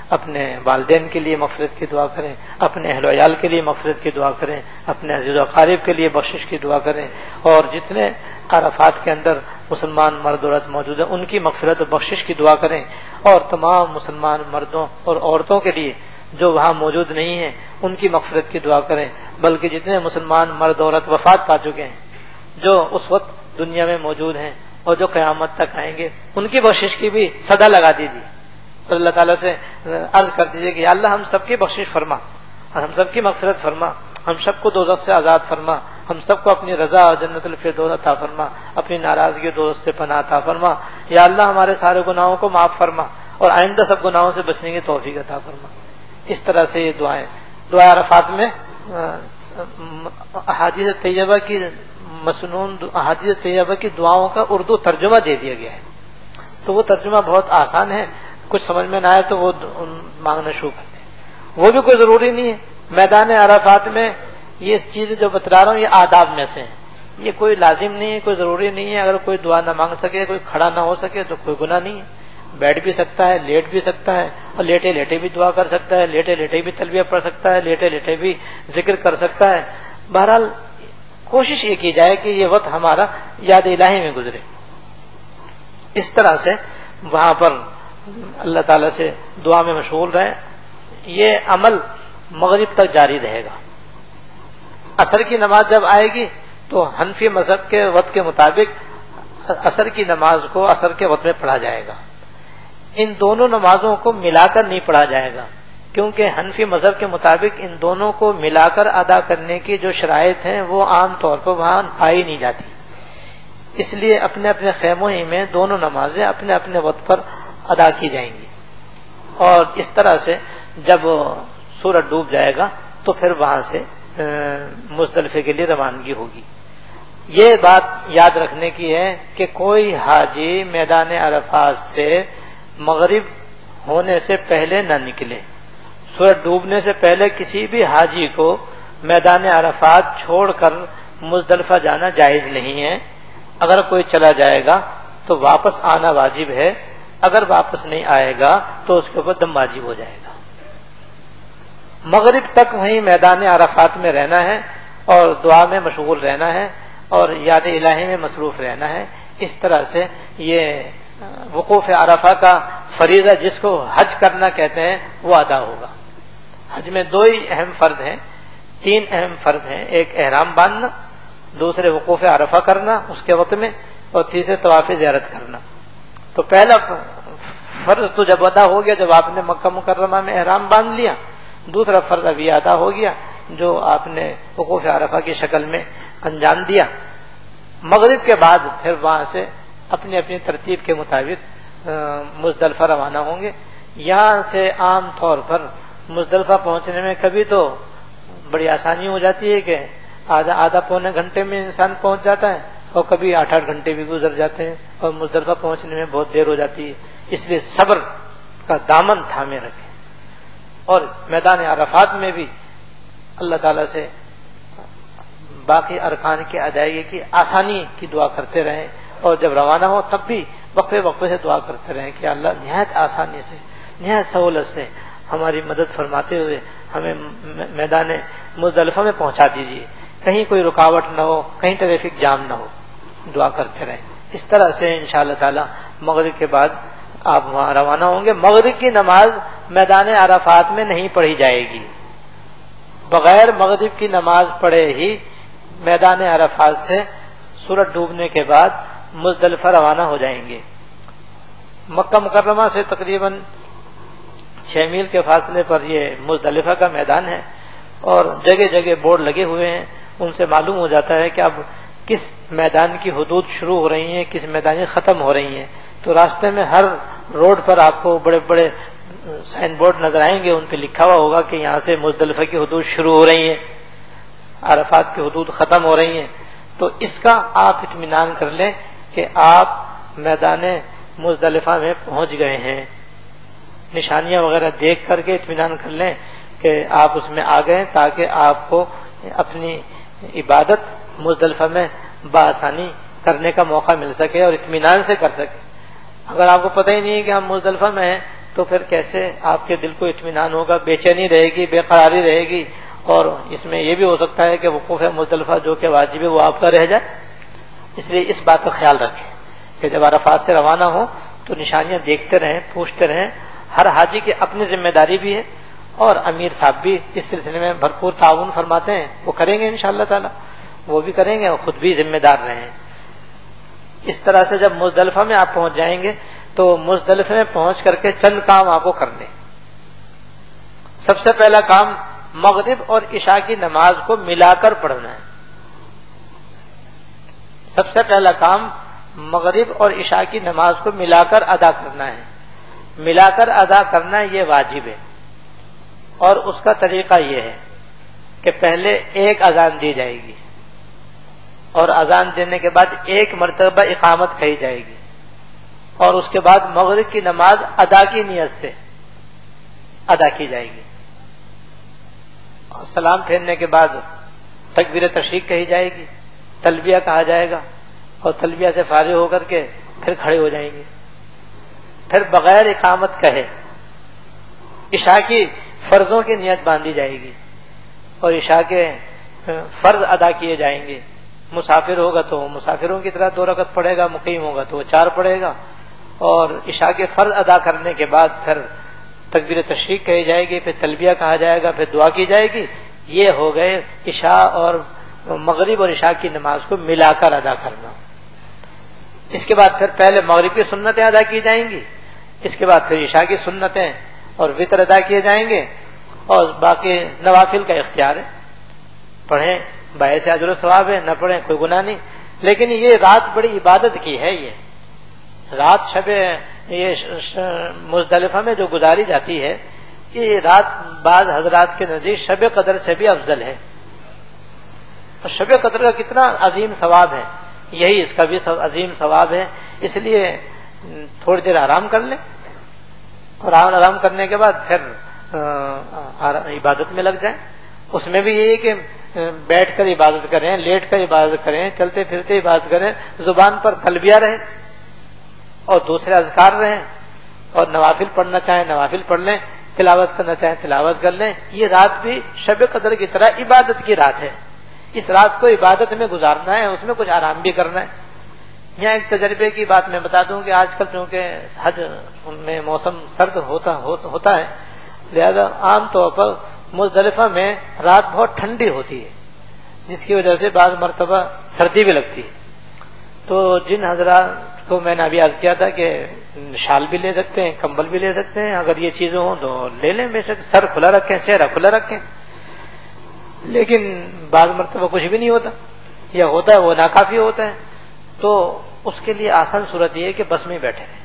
اپنے والدین کے لیے مغفرت کی دعا کریں، اپنے اہل و عیال کے لیے مغفرت کی دعا کریں، اپنے عزیز و اقارب کے لیے بخشش کی دعا کریں، اور جتنے عرفات کے اندر مسلمان مرد عورت موجود ہیں ان کی مغفرت و بخشش کی دعا کریں، اور تمام مسلمان مردوں اور عورتوں کے لیے جو وہاں موجود نہیں ہیں ان کی مغفرت کی دعا کریں، بلکہ جتنے مسلمان مرد عورت وفات پا چکے ہیں جو اس وقت دنیا میں موجود ہیں اور جو قیامت تک آئیں گے ان کی بخشش کی بھی صدا لگا دیجیے، اور اللہ تعالیٰ سے عرض کر دیجیے کہ یا اللہ ہم سب کی بخشش فرما، اور ہم سب کی مغفرت فرما، ہم سب کو دوزخ سے آزاد فرما، ہم سب کو اپنی رضا اور جنت الفردوس عطا فرما، اپنی ناراضگی و دوزخ سے پناہ عطا فرما، یا اللہ ہمارے سارے گناہوں کو معاف فرما اور آئندہ سب گناہوں سے بچنے کی توفیق عطا فرما۔ اس طرح سے یہ دعائیں دعا عرفات میں احادیث طیبہ کی مسنون احادیث طیبہ کی دعاؤں کا اردو ترجمہ دے دیا گیا ہے، تو وہ ترجمہ بہت آسان ہے، کچھ سمجھ میں نہ آئے تو وہ مانگنا شروع کرتے ہیں، وہ بھی کوئی ضروری نہیں ہے۔ میدان عرفات میں یہ چیزیں جو بتلا رہا ہوں یہ آداب میں سے ہیں، یہ کوئی لازم نہیں ہے، کوئی ضروری نہیں ہے، اگر کوئی دعا نہ مانگ سکے، کوئی کھڑا نہ ہو سکے تو کوئی گناہ نہیں ہے، بیٹھ بھی سکتا ہے، لیٹ بھی سکتا ہے، اور لیٹے لیٹے بھی دعا کر سکتا ہے، لیٹے لیٹے بھی تلبیہ پڑھ سکتا ہے، لیٹے لیٹے بھی ذکر کر سکتا ہے۔ بہرحال کوشش یہ کی جائے کہ یہ وقت ہمارا یاد الہی میں گزرے، اس طرح سے وہاں پر اللہ تعالیٰ سے دعا میں مشغول رہیں۔ یہ عمل مغرب تک جاری رہے گا۔ عصر کی نماز جب آئے گی تو حنفی مذہب کے وقت کے مطابق عصر کی نماز کو عصر کے وقت میں پڑھا جائے گا، ان دونوں نمازوں کو ملا کر نہیں پڑھا جائے گا، کیونکہ حنفی مذہب کے مطابق ان دونوں کو ملا کر ادا کرنے کی جو شرائط ہیں وہ عام طور پر وہاں پائی نہیں جاتی، اس لیے اپنے اپنے خیموں ہی میں دونوں نمازیں اپنے اپنے وقت پر ادا کی جائیں گی، اور اس طرح سے جب سورج ڈوب جائے گا تو پھر وہاں سے مزدلفے کے لیے روانگی ہوگی۔ یہ بات یاد رکھنے کی ہے کہ کوئی حاجی میدان عرفات سے مغرب ہونے سے پہلے نہ نکلے، سورج ڈوبنے سے پہلے کسی بھی حاجی کو میدان عرفات چھوڑ کر مزدلفہ جانا جائز نہیں ہے۔ اگر کوئی چلا جائے گا تو واپس آنا واجب ہے، اگر واپس نہیں آئے گا تو اس کے اوپر دم واجب ہو جائے گا۔ مغرب تک وہیں میدان عرفات میں رہنا ہے اور دعا میں مشغول رہنا ہے اور یاد الہی میں مصروف رہنا ہے۔ اس طرح سے یہ وقوف عرفہ کا فریضہ جس کو حج کرنا کہتے ہیں وہ ادا ہوگا۔ حج میں دو ہی اہم فرض ہیں، تین اہم فرض ہیں، ایک احرام باندھنا، دوسرے وقوف عرفہ کرنا اس کے وقت میں، اور تیسرے طواف زیارت کرنا۔ تو پہلا فرض تو جب ادا ہو گیا جب آپ نے مکہ مکرمہ میں احرام باندھ لیا، دوسرا فرض ابھی ادا ہو گیا جو آپ نے وقوف عرفہ کی شکل میں انجام دیا۔ مغرب کے بعد پھر وہاں سے اپنی اپنی ترتیب کے مطابق مزدلفہ روانہ ہوں گے۔ یہاں سے عام طور پر مزدلفہ پہنچنے میں کبھی تو بڑی آسانی ہو جاتی ہے کہ آدھا آدھا پونے گھنٹے میں انسان پہنچ جاتا ہے، اور کبھی آٹھ آٹھ گھنٹے بھی گزر جاتے ہیں اور مزدلفہ پہنچنے میں بہت دیر ہو جاتی ہے۔ اس لیے صبر کا دامن تھامے رکھیں، اور میدان عرفات میں بھی اللہ تعالیٰ سے باقی ارکان کی ادائیگی کی آسانی کی دعا کرتے رہیں، اور جب روانہ ہو تب بھی وقفے وقفے سے دعا کرتے رہیں کہ اللہ نہایت آسانی سے نہایت سہولت سے ہماری مدد فرماتے ہوئے ہمیں میدان مزدلفہ میں پہنچا دیجیے، کہیں کوئی رکاوٹ نہ ہو، کہیں ٹریفک جام نہ ہو، دعا کرتے رہیں۔ اس طرح سے انشاءاللہ تعالی مغرب کے بعد آپ وہاں روانہ ہوں گے۔ مغرب کی نماز میدان عرفات میں نہیں پڑھی جائے گی، بغیر مغرب کی نماز پڑھے ہی میدان عرفات سے سورج ڈوبنے کے بعد مزدلفہ روانہ ہو جائیں گے۔ مکہ مکرمہ سے تقریباً چھ میل کے فاصلے پر یہ مزدلفہ کا میدان ہے، اور جگہ جگہ بورڈ لگے ہوئے ہیں، ان سے معلوم ہو جاتا ہے کہ اب کس میدان کی حدود شروع ہو رہی ہیں، کس میدان ختم ہو رہی ہیں۔ تو راستے میں ہر روڈ پر آپ کو بڑے بڑے سائن بورڈ نظر آئیں گے، ان پہ لکھا ہوا ہوگا کہ یہاں سے مزدلفہ کی حدود شروع ہو رہی ہیں، عرفات کی حدود ختم ہو رہی ہیں۔ تو اس کا آپ اطمینان کر لیں کہ آپ میدان مزدلفہ میں پہنچ گئے ہیں، نشانیاں وغیرہ دیکھ کر کے اطمینان کر لیں کہ آپ اس میں آ گئے، تاکہ آپ کو اپنی عبادت مزدلفہ میں بآسانی کرنے کا موقع مل سکے اور اطمینان سے کر سکے۔ اگر آپ کو پتہ ہی نہیں ہے کہ ہم مزدلفہ میں ہیں تو تو پھر کیسے آپ کے دل کو اطمینان ہوگا؟ بے چینی رہے گی، بے قراری رہے گی، اور اس میں یہ بھی ہو سکتا ہے کہ وقوف مزدلفہ جو کہ واجب ہے وہ آپ کا رہ جائے. اس لیے اس بات کا خیال رکھیں کہ جب عرفات سے روانہ ہو تو نشانیاں دیکھتے رہیں، پوچھتے رہیں. ہر حاجی کی اپنی ذمہ داری بھی ہے، اور امیر صاحب بھی اس سلسلے میں بھرپور تعاون فرماتے ہیں، وہ کریں گے انشاءاللہ تعالی، وہ بھی کریں گے اور خود بھی ذمہ دار رہیں. اس طرح سے جب مزدلفہ میں آپ پہنچ جائیں گے تو مزدلفہ میں پہنچ کر کے چند کام آپ کو کرنے. سب سے پہلا کام مغرب اور عشاء کی نماز کو ملا کر پڑھنا ہے. سب سے پہلا کام مغرب اور عشاء کی نماز کو ملا کر ادا کرنا ہے. ملا کر ادا کرنا یہ واجب ہے، اور اس کا طریقہ یہ ہے کہ پہلے ایک اذان دی جائے گی، اور اذان دینے کے بعد ایک مرتبہ اقامت کہی جائے گی، اور اس کے بعد مغرب کی نماز ادا کی نیت سے ادا کی جائے گی. اور سلام پھیرنے کے بعد تکبیر تشریق کہی جائے گی، تلبیہ کہا جائے گا، اور تلبیہ سے فارغ ہو کر کے پھر کھڑے ہو جائیں گے. پھر بغیر اقامت کہے عشاء کی فرضوں کی نیت باندھی جائے گی، اور عشاء کے فرض ادا کیے جائیں گے. مسافر ہوگا تو مسافروں کی طرح دو رکعت پڑھے گا، مقیم ہوگا تو وہ چار پڑھے گا. اور عشاء کے فرض ادا کرنے کے بعد پھر تکبیر تشریق کہی جائے گی، پھر تلبیہ کہا جائے گا، پھر دعا کی جائے گی. یہ ہو گئے عشاء اور مغرب اور عشاء کی نماز کو ملا کر ادا کرنا. اس کے بعد پھر پہلے مغرب کی سنتیں ادا کی جائیں گی، اس کے بعد پھر عشاء کی سنتیں اور وتر ادا کیے جائیں گے، اور باقی نوافل کا اختیار ہے. پڑھیں باعث اجر و ثواب ہے، نہ پڑھیں کوئی گناہ نہیں. لیکن یہ رات بڑی عبادت کی ہے. یہ رات شب یہ مزدلفہ میں جو گزاری جاتی ہے، یہ رات بعض حضرات کے نزدیک شب قدر سے بھی افضل ہے. اور شب قدر کا کتنا عظیم ثواب ہے، یہی اس کا بھی عظیم ثواب ہے. اس لیے تھوڑی دیر آرام کر لیں، اور آرام کرنے کے بعد پھر عبادت میں لگ جائیں. اس میں بھی یہی کہ بیٹھ کر عبادت کریں، لیٹ کر عبادت کریں، چلتے پھرتے عبادت کریں، زبان پر تلبیہ رہے اور دوسرے اذکار رہیں، اور نوافل پڑھنا چاہیں نوافل پڑھ لیں، تلاوت کرنا چاہیں تلاوت کر لیں. یہ رات بھی شب قدر کی طرح عبادت کی رات ہے. اس رات کو عبادت میں گزارنا ہے، اس میں کچھ آرام بھی کرنا ہے. یہاں ایک تجربے کی بات میں بتا دوں کہ آج کل چونکہ حج میں موسم سرد ہوتا ہوتا ہے، لہذا عام طور پر مزدلفہ میں رات بہت ٹھنڈی ہوتی ہے، جس کی وجہ سے بعض مرتبہ سردی بھی لگتی ہے. تو جن حضرات کو میں نے ابھی عرض کیا تھا کہ شال بھی لے سکتے ہیں، کمبل بھی لے سکتے ہیں، اگر یہ چیزیں ہوں تو لے لیں، بے شک سر کھلا رکھیں، چہرہ کھلا رکھیں. لیکن بعض مرتبہ کچھ بھی نہیں ہوتا، یا ہوتا ہے وہ ناکافی ہوتا ہے. تو اس کے لیے آسان صورت یہ ہے کہ بس میں بیٹھے رہیں.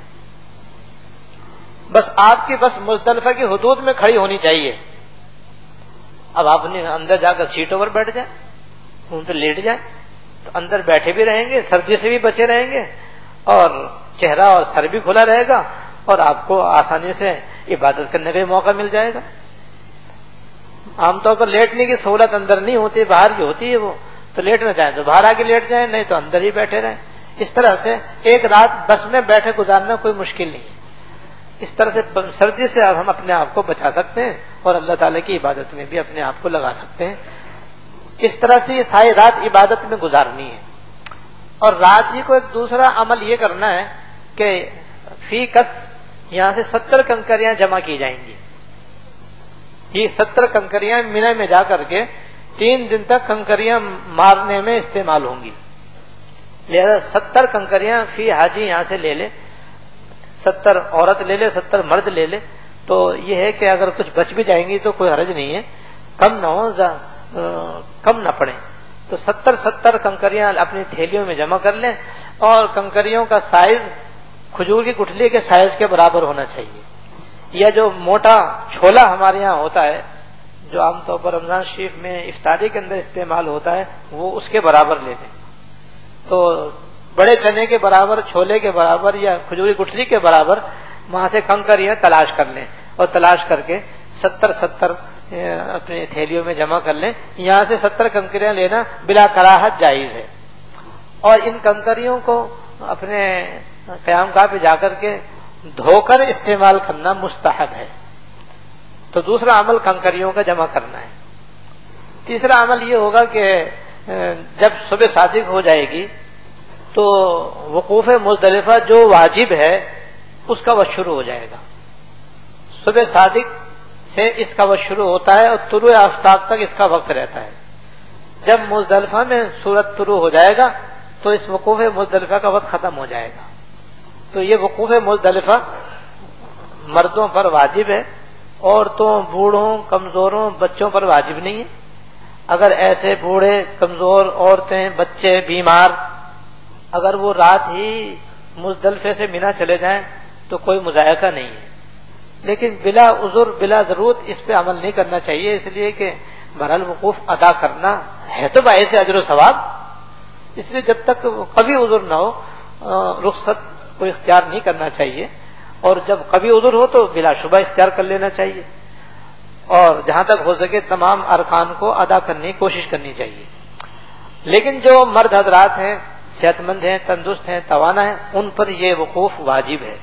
بس آپ کی بس مزدلفہ کی حدود میں کھڑی ہونی چاہیے. اب آپ نے اندر جا کر سیٹوں پر بیٹھ جائیں، ان پہ لیٹ جائیں، تو اندر بیٹھے بھی رہیں گے، سردی سے بھی بچے رہیں گے، اور چہرہ اور سر بھی کھلا رہے گا، اور آپ کو آسانی سے عبادت کرنے کا موقع مل جائے گا. عام طور پر لیٹنے کی سہولت اندر نہیں ہوتی، باہر کی ہوتی ہے. وہ تو لیٹنا چاہیں تو باہر آ کے لیٹ جائیں، نہیں تو اندر ہی بیٹھے رہیں. اس طرح سے ایک رات بس میں بیٹھے گزارنا کوئی مشکل نہیں ہے. اس طرح سے سردی سے ہم اپنے آپ کو بچا سکتے ہیں، اور اللہ تعالیٰ کی عبادت میں بھی اپنے آپ کو لگا سکتے ہیں. اس طرح سے یہ ساری رات عبادت میں گزارنی ہے. اور رات ہی کو ایک دوسرا عمل یہ کرنا ہے کہ فی کس یہاں سے ستر کنکریاں جمع کی جائیں گی. یہ ستر کنکریاں مینا میں جا کر کے تین دن تک کنکریاں مارنے میں استعمال ہوں گی. لہذا ستر کنکریاں فی حاجی یہاں سے لے لے، ستر عورت لے لے، ستر مرد لے لے. تو یہ ہے کہ اگر کچھ بچ بھی جائیں گی تو کوئی حرج نہیں ہے، کم نہ ہو، کم نہ پڑیں. تو ستر ستر کنکریاں اپنی تھیلیوں میں جمع کر لیں، اور کنکریوں کا سائز کھجور کی گٹھلی کے سائز کے برابر ہونا چاہیے. یا جو موٹا چھولا ہمارے یہاں ہوتا ہے، جو عام طور پر رمضان شریف میں افطاری کے اندر استعمال ہوتا ہے، وہ اس کے برابر لے لیں. تو بڑے چنے کے برابر، چھولے کے برابر، یا کھجوری گٹھلی کے برابر وہاں سے کنکریاں تلاش کر لیں، اور تلاش کر کے ستر ستر اپنے تھیلیوں میں جمع کر لیں. یہاں سے ستر کنکریاں لینا بلا کراہت جائز ہے. اور ان کنکریوں کو اپنے قیام گاہ پہ جا کر کے دھو کر استعمال کرنا مستحب ہے. تو دوسرا عمل کنکریوں کا جمع کرنا ہے. تیسرا عمل یہ ہوگا کہ جب صبح صادق ہو جائے گی تو وقوف مزدلفہ جو واجب ہے اس کا وقت شروع ہو جائے گا. صبح صادق سے اس کا وقت شروع ہوتا ہے اور طلوع آفتاب تک اس کا وقت رہتا ہے. جب مزدلفہ میں سورج طلوع ہو جائے گا تو اس وقوف مزدلفہ کا وقت ختم ہو جائے گا. تو یہ وقوف مزدلفہ مردوں پر واجب ہے، عورتوں، بوڑھوں، کمزوروں، بچوں پر واجب نہیں ہے. اگر ایسے بوڑھے، کمزور، عورتیں، بچے، بیمار اگر وہ رات ہی مزدلفے سے مینا چلے جائیں تو کوئی مذائقہ نہیں ہے، لیکن بلا عذر بلا ضرورت اس پہ عمل نہیں کرنا چاہیے، اس لیے کہ بہرحال وقوف ادا کرنا ہے تو باعث اجر و ثواب. اس لیے جب تک کبھی عذر نہ ہو رخصت کو اختیار نہیں کرنا چاہیے، اور جب کبھی عذر ہو تو بلا شبہ اختیار کر لینا چاہیے، اور جہاں تک ہو سکے تمام ارکان کو ادا کرنے کی کوشش کرنی چاہیے. لیکن جو مرد حضرات ہیں، صحت مند ہیں، تندرست ہیں، توانا ہیں، ان پر یہ وقوف واجب ہے.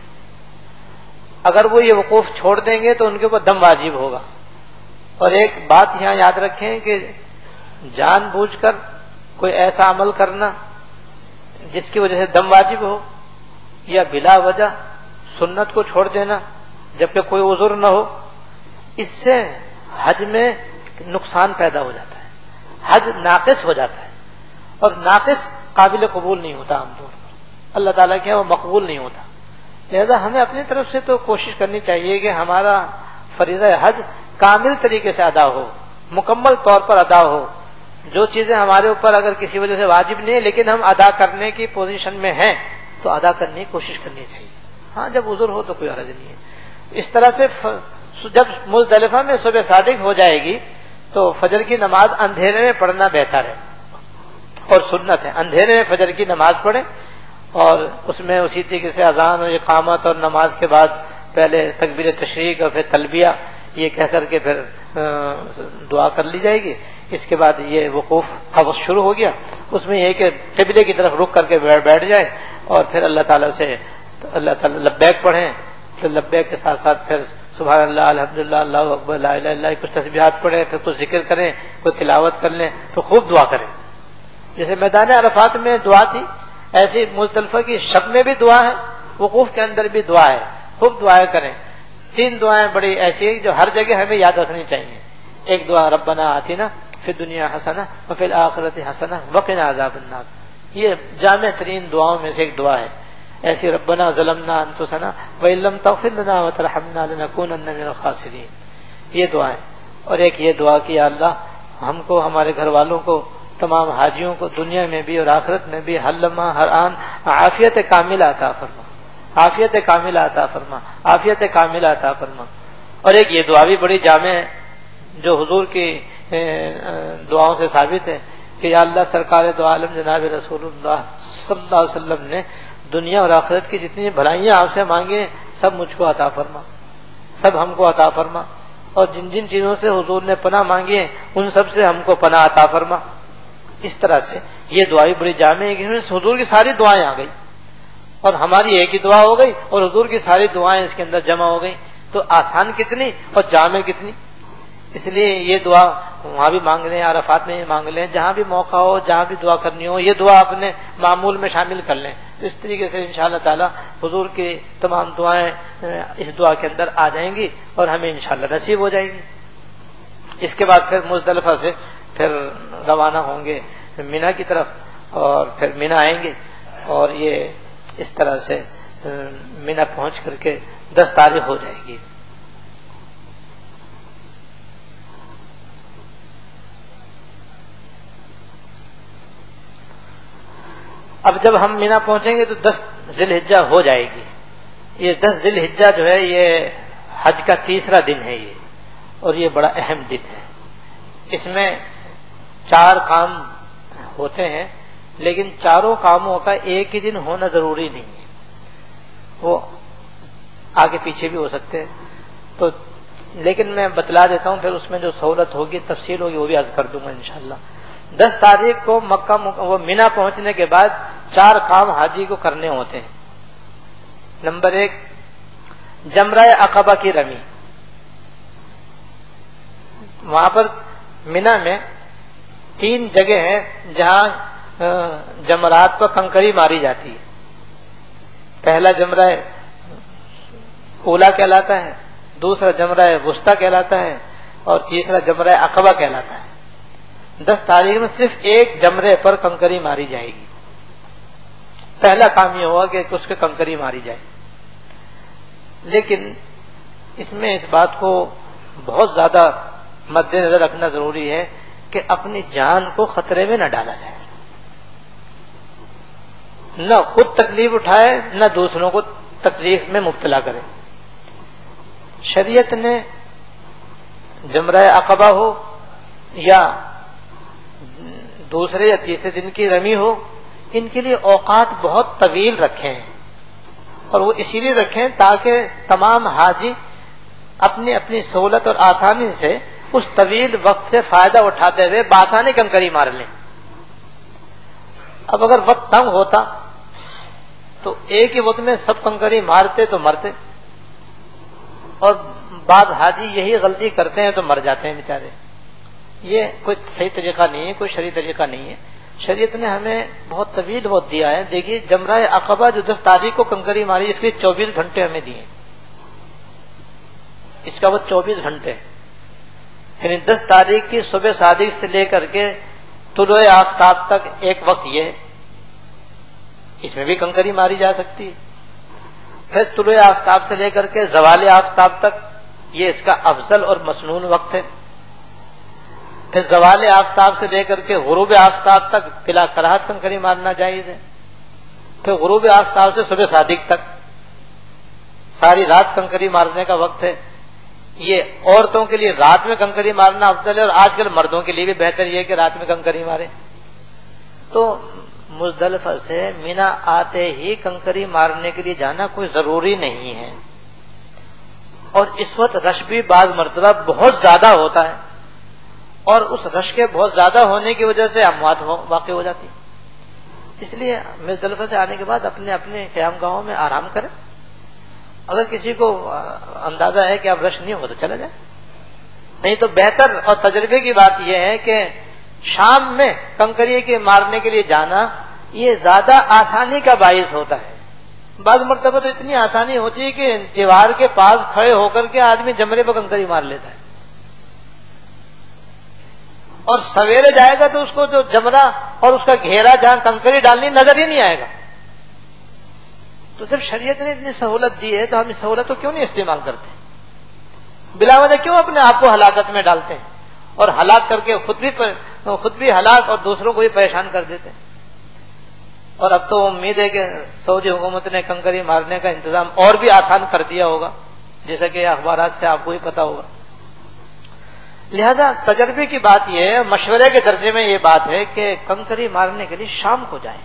اگر وہ یہ وقوف چھوڑ دیں گے تو ان کے اوپر دم واجب ہوگا. اور ایک بات یہاں یاد رکھیں کہ جان بوجھ کر کوئی ایسا عمل کرنا جس کی وجہ سے دم واجب ہو، یا بلا وجہ سنت کو چھوڑ دینا جبکہ کوئی عذر نہ ہو، اس سے حج میں نقصان پیدا ہو جاتا ہے، حج ناقص ہو جاتا ہے، اور ناقص قابل قبول نہیں ہوتا عام طور پر، اللہ تعالیٰ کے وہ مقبول نہیں ہوتا. لہذا ہمیں اپنی طرف سے تو کوشش کرنی چاہیے کہ ہمارا فریضہ حج کامل طریقے سے ادا ہو، مکمل طور پر ادا ہو. جو چیزیں ہمارے اوپر اگر کسی وجہ سے واجب نہیں ہے لیکن ہم ادا کرنے کی پوزیشن میں ہیں تو ادا کرنے کی کوشش کرنی چاہیے. ہاں جب عذر ہو تو کوئی حرج نہیں ہے. اس طرح سے جب مزدلفہ میں صبح صادق ہو جائے گی تو فجر کی نماز اندھیرے میں پڑھنا بہتر ہے اور سنت ہے. اندھیرے میں فجر کی نماز پڑھیں اور اس میں اسی طریقے سے اذان اور اقامت اور نماز کے بعد پہلے تکبیر تشریق اور پھر تلبیہ یہ کہہ کر کے پھر دعا کر لی جائے گی. اس کے بعد یہ وقوف کا وقت شروع ہو گیا، اس میں یہ کہ قبلے کی طرف رک کر کے بیٹھ جائے اور پھر اللہ تعالیٰ سے اللہ تعالیٰ لبیک پڑھیں. پھر لبیک کے ساتھ ساتھ پھر سبحان اللہ، الحمدللہ، اللہ اکبر، لا الہ الا اللہ، کچھ تسبیحات پڑھیں، پھر کچھ ذکر کریں، کوئی تلاوت کر لیں، تو خوب دعا کریں. جیسے میدان عرفات میں دعا تھی ایسی مزدلفہ کی شب میں بھی دعا ہے، وقوف کے اندر بھی دعا ہے. خوب دعائیں کریں. تین دعائیں بڑی ایسی ہیں جو ہر جگہ ہمیں یاد رکھنی چاہیے. ایک دعا ربنا آتنا فی الدنیا حسنہ وفی الآخرۃ حسنہ وقنا عذاب النار، یہ جامع ترین دعاؤں میں سے ایک دعا ہے. ایسی ربنا ظلمنا انفسنا وان لم تغفر لنا وترحمنا لنکونن من الخاسرین، یہ دعا ہے. اور ایک یہ دعا کہ یا اللہ ہم کو، ہمارے گھر والوں کو، تمام حاجیوں کو دنیا میں بھی اور آخرت میں بھی ہر لمحہ ہر آن عافیت کاملہ عطا فرما، عافیت کاملہ عطا فرما، عافیت کاملہ عطا فرما. اور ایک یہ دعا بھی بڑی جامع ہے جو حضور کی دعاؤں سے ثابت ہے کہ یا اللہ سرکار دو عالم جناب رسول اللہ صلی اللہ علیہ وسلم نے دنیا اور آخرت کی جتنی بھلائیاں آپ سے مانگے سب مجھ کو عطا فرما، سب ہم کو عطا فرما، اور جن جن چیزوں سے حضور نے پناہ مانگی ہے ان سب سے ہم کو پناہ عطا فرما. اس طرح سے یہ دعا بھی بڑی جامع ہے کہ حضور کی ساری دعائیں آ گئی اور ہماری ایک ہی دعا ہو گئی اور حضور کی ساری دعائیں اس کے اندر جمع ہو گئی. تو آسان کتنی اور جامع کتنی. اس لیے یہ دعا وہاں بھی مانگ لیں، عرفات میں بھی مانگ لیں، جہاں بھی موقع ہو، جہاں بھی دعا کرنی ہو یہ دعا اپنے معمول میں شامل کر لیں. اس طریقے سے انشاءاللہ تعالی حضور کی تمام دعائیں اس دعا کے اندر آ جائیں گی اور ہمیں انشاءاللہ نصیب ہو جائیں گی. اس کے بعد پھر مزدلفہ سے پھر روانہ ہوں گے مینا کی طرف اور پھر مینا آئیں گے اور یہ اس طرح سے مینا پہنچ کر کے دس تاریخ ہو جائے گی. اب جب ہم مینا پہنچیں گے تو دس ذی الحجہ ہو جائے گی. یہ دس ذی الحجہ جو ہے یہ حج کا تیسرا دن ہے یہ، اور یہ بڑا اہم دن ہے. اس میں چار کام ہوتے ہیں لیکن چاروں کاموں کا ایک ہی دن ہونا ضروری نہیں ہے، وہ آگے پیچھے بھی ہو سکتے ہیں. تو لیکن میں بتلا دیتا ہوں، پھر اس میں جو سہولت ہوگی تفصیل ہوگی وہ بھی عرض کر دوں گا انشاءاللہ. دس تاریخ کو مکہ وہ مینا پہنچنے کے بعد چار کام حاجی کو کرنے ہوتے ہیں. نمبر ایک جمرہ عقبہ کی رمی، وہاں پر مینا میں تین جگہ ہیں جہاں جمرات پر کنکری ماری جاتی ہے. پہلا جمرہ اولا کہلاتا ہے، دوسرا جمرہ وسطیٰ کہلاتا ہے، اور تیسرا جمرہ عقبہ کہلاتا ہے. دس تاریخ میں صرف ایک جمرے پر کنکری ماری جائے گی. پہلا کام یہ ہوا کہ اس کے کنکری ماری جائے. لیکن اس میں اس بات کو بہت زیادہ مد نظر رکھنا ضروری ہے کہ اپنی جان کو خطرے میں نہ ڈالا جائے، نہ خود تکلیف اٹھائے نہ دوسروں کو تکلیف میں مبتلا کرے. شریعت نے جمرہ عقبہ ہو یا دوسرے یا تیسرے دن کی رمی ہو، ان کے لیے اوقات بہت طویل رکھے ہیں، اور وہ اسی لیے رکھیں تاکہ تمام حاجی اپنی اپنی سہولت اور آسانی سے اس طویل وقت سے فائدہ اٹھاتے ہوئے بآسانی کنکری مار لیں. اب اگر وقت تنگ ہوتا تو ایک ہی وقت میں سب کنکری مارتے تو مرتے، اور بعض حاجی یہی غلطی کرتے ہیں تو مر جاتے ہیں بیچارے. یہ کوئی صحیح طریقہ نہیں ہے، کوئی شرعی طریقہ نہیں ہے. شریعت نے ہمیں بہت طویل وقت دیا ہے. دیکھیے جمرہ عقبہ جو دس تاریخ کو کنکری ماری، اس کے چوبیس گھنٹے ہمیں دیے، اس کا وقت چوبیس گھنٹے، یعنی دس تاریخ کی صبح صادق سے لے کر کے طلوع آفتاب تک ایک وقت یہ ہے، اس میں بھی کنکری ماری جا سکتی ہے. پھر طلوع آفتاب سے لے کر کے زوال آفتاب تک یہ اس کا افضل اور مسنون وقت ہے. پھر زوال آفتاب سے لے کر کے غروب آفتاب تک بلا کراہت کنکری مارنا جائز ہے. پھر غروب آفتاب سے صبح صادق تک ساری رات کنکری مارنے کا وقت ہے. یہ عورتوں کے لیے رات میں کنکری مارنا افضل ہے، اور آج کل مردوں کے لیے بھی بہتر یہ ہے کہ رات میں کنکری مارے. تو مزدلفہ سے مینا آتے ہی کنکری مارنے کے لیے جانا کوئی ضروری نہیں ہے. اور اس وقت رش بھی بعض مرتبہ بہت زیادہ ہوتا ہے، اور اس رش کے بہت زیادہ ہونے کی وجہ سے اموات واقع ہو جاتی. اس لیے مزدلفہ سے آنے کے بعد اپنے اپنے قیام گاہوں میں آرام کریں. اگر کسی کو اندازہ ہے کہ اب رش نہیں ہوگا تو چلا جائے، نہیں تو بہتر اور تجربے کی بات یہ ہے کہ شام میں کنکری کے مارنے کے لیے جانا یہ زیادہ آسانی کا باعث ہوتا ہے. بعض مرتبہ تو اتنی آسانی ہوتی ہے کہ دیوار کے پاس کھڑے ہو کر کے آدمی جمرے پہ کنکری مار لیتا ہے، اور سویرے جائے گا تو اس کو جو جمرہ اور اس کا گھیرا جہاں کنکری ڈالنی نظر ہی نہیں آئے گا. تو جب شریعت نے اتنی سہولت دی ہے تو ہم اس سہولت کو کیوں نہیں استعمال کرتے؟ بلا وجہ کیوں اپنے آپ کو ہلاکت میں ڈالتے ہیں اور ہلاک کر کے خود بھی خود بھی ہلاک اور دوسروں کو بھی پریشان کر دیتے ہیں؟ اور اب تو امید ہے کہ سعودی حکومت نے کنکری مارنے کا انتظام اور بھی آسان کر دیا ہوگا، جیسا کہ اخبارات سے آپ کو ہی پتا ہوگا. لہذا تجربے کی بات یہ ہے، مشورے کے درجے میں یہ بات ہے کہ کنکری مارنے کے لیے شام کو جائیں،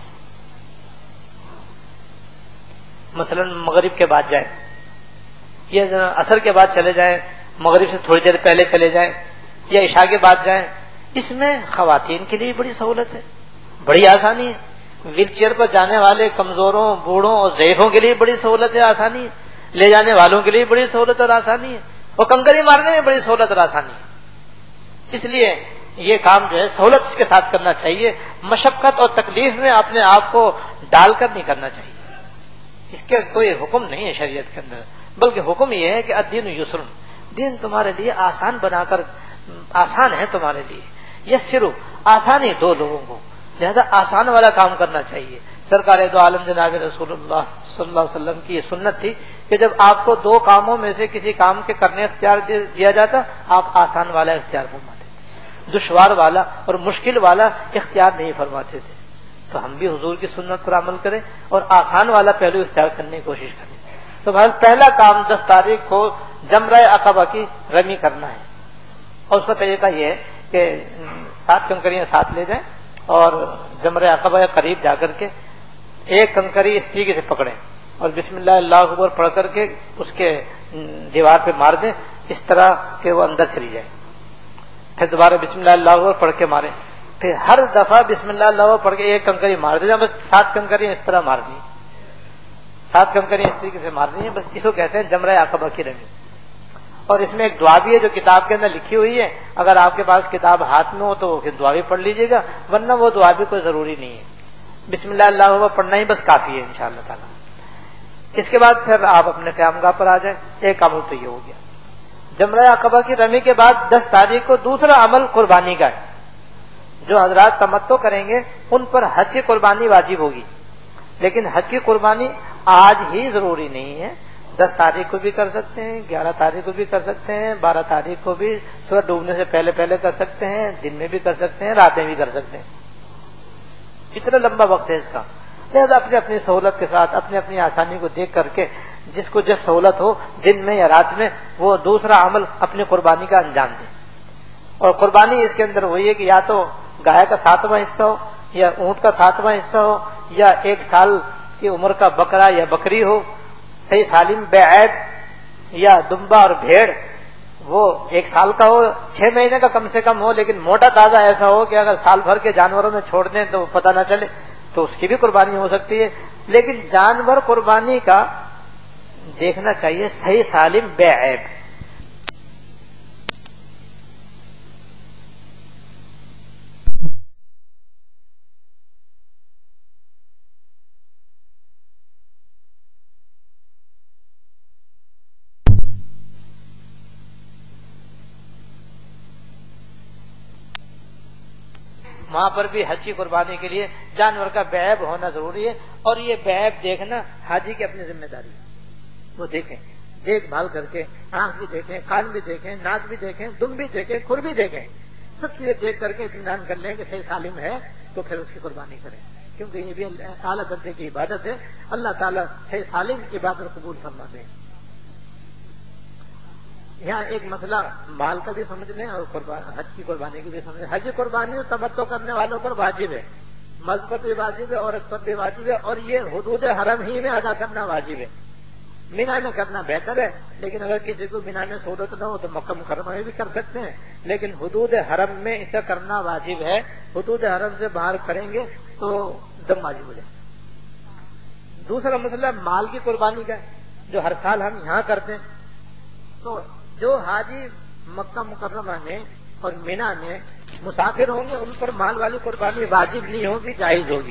مثلا مغرب کے بعد جائیں، یا عصر کے بعد چلے جائیں، مغرب سے تھوڑی دیر پہلے چلے جائیں، یا عشاء کے بعد جائیں. اس میں خواتین کے لیے بڑی سہولت ہے، بڑی آسانی ہے. ویل چیئر پر جانے والے کمزوروں، بوڑھوں اور ضعیفوں کے لیے بڑی سہولت ہے، آسانی ہے. لے جانے والوں کے لیے بڑی سہولت اور آسانی ہے، اور کنکری مارنے میں بڑی سہولت اور آسانی ہے. اس لیے یہ کام جو ہے سہولت کے ساتھ کرنا چاہیے، مشقت اور تکلیف میں اپنے آپ کو ڈال کر نہیں کرنا چاہیے. اس کے کوئی حکم نہیں ہے شریعت کے اندر، بلکہ حکم یہ ہے کہ الدین یسر، دین تمہارے لیے آسان بنا کر آسان ہے تمہارے لیے. یہ صرف آسانی دو لوگوں کو، لہذا آسان والا کام کرنا چاہیے. سرکار دو عالم جناب رسول اللہ صلی اللہ علیہ وسلم کی یہ سنت تھی کہ جب آپ کو دو کاموں میں سے کسی کام کے کرنے اختیار دیا جاتا آپ آسان والا اختیار فرماتے تھے، دشوار والا اور مشکل والا اختیار نہیں فرماتے تھے. تو ہم بھی حضور کی سنت پر عمل کریں اور آسان والا پہلو اختیار کرنے کی کوشش کریں. تو بھائی پہلا کام دس تاریخ کو جمرہ عقبہ کی رمی کرنا ہے، اور اس کا طریقہ یہ ہے کہ سات کنکریاں ساتھ لے جائیں اور جمرہ عقبہ کے قریب جا کر کے ایک کنکری اس طریقے سے پکڑیں اور بسم اللہ اللہ اکبر پڑھ کر کے اس کے دیوار پہ مار دیں اس طرح کہ وہ اندر چلی جائے. پھر دوبارہ بسم اللہ اللہ اکبر پڑھ کے ماریں. پھر ہر دفعہ بسم اللہ اللہ اکبر پڑھ کے ایک کنکری مار دیں، بس سات کنکری اس طرح مار دی. سات کنکریاں اس طریقے سے مارنی ہے، بس اس کو کہتے ہیں جمرہ عقبہ کی رمی. اور اس میں ایک دعا بھی ہے جو کتاب کے اندر لکھی ہوئی ہے، اگر آپ کے پاس کتاب ہاتھ میں ہو تو پھر دعا بھی پڑھ لیجیے گا، ورنہ وہ دعا بھی کوئی ضروری نہیں ہے. بسم اللہ اللہ اکبر پڑھنا ہی بس کافی ہے انشاءاللہ تعالی. اس کے بعد پھر آپ اپنے قیام گاہ پر آ جائیں. ایک عمل تو یہ ہو گیا. جمرہ عقبہ کی رمی کے بعد دس تاریخ کو دوسرا عمل قربانی کا ہے. جو حضرات تمتع کریں گے ان پر حج کی قربانی واجب ہوگی، لیکن حج کی قربانی آج ہی ضروری نہیں ہے. دس تاریخ کو بھی کر سکتے ہیں، گیارہ تاریخ کو بھی کر سکتے ہیں، بارہ تاریخ کو بھی سورج ڈوبنے سے پہلے پہلے کر سکتے ہیں، دن میں بھی کر سکتے ہیں، راتیں بھی کر سکتے ہیں. اتنا لمبا وقت ہے اس کا. لہٰذا اپنی اپنی سہولت کے ساتھ اپنی اپنی آسانی کو دیکھ کر کے جس کو جب سہولت ہو دن میں یا رات میں وہ دوسرا عمل اپنی قربانی کا انجام دے. اور قربانی اس کے اندر وہی ہے کہ یا تو گائے کا ساتواں حصہ ہو یا اونٹ کا ساتواں حصہ ہو یا ایک سال کی عمر کا بکرا یا بکری ہو، صحیح سالم بے عیب، یا دمبا اور بھیڑ وہ ایک سال کا ہو، چھ مہینے کا کم سے کم ہو، لیکن موٹا تازہ ایسا ہو کہ اگر سال بھر کے جانوروں میں چھوڑ دیں تو پتہ نہ چلے، تو اس کی بھی قربانی ہو سکتی ہے. لیکن جانور قربانی کا دیکھنا چاہیے صحیح سالم بے عیب. وہاں پر بھی حج کی قربانی کے لیے جانور کا بے عیب ہونا ضروری ہے. اور یہ بے عیب دیکھنا حاجی کی اپنی ذمہ داری ہے. وہ دیکھیں، دیکھ بھال کر کے آنکھ بھی دیکھیں، کان بھی دیکھیں، ناک بھی دیکھیں، دم بھی دیکھیں، کھر بھی دیکھیں، سب چیزیں دیکھ کر کے اطمینان کر لیں کہ صحیح سالم ہے تو پھر اس کی قربانی کریں، کیونکہ یہ بھی اعلیٰ درجے کی عبادت ہے. اللہ تعالیٰ صحیح سالم کی عبادت قبول فرما دیں. یہاں ایک مسئلہ مال کا بھی سمجھ لیں اور حج کی قربانی کی بھی سمجھ لیں. حج قربانی تمتع کرنے والوں پر واجب ہے، مرد پر بھی واجب ہے، عورت پر بھی واجب ہے، اور یہ حدود حرم ہی میں ادا کرنا واجب ہے. مینا میں کرنا بہتر ہے، لیکن اگر کسی کو مینا میں سہولت نہ ہو تو مکہ مکرمہ میں بھی کر سکتے ہیں، لیکن حدود حرم میں اسے کرنا واجب ہے. حدود حرم سے باہر کریں گے تو دم واجب ہو جائے. دوسرا مسئلہ مال کی قربانی کا ہے جو ہر سال ہم یہاں کرتے ہیں. تو جو حاجی مکہ مکرمہ میں اور مینا میں مسافر ہوں گے ان پر مال والی قربانی واجب نہیں ہوگی، جائز ہوگی.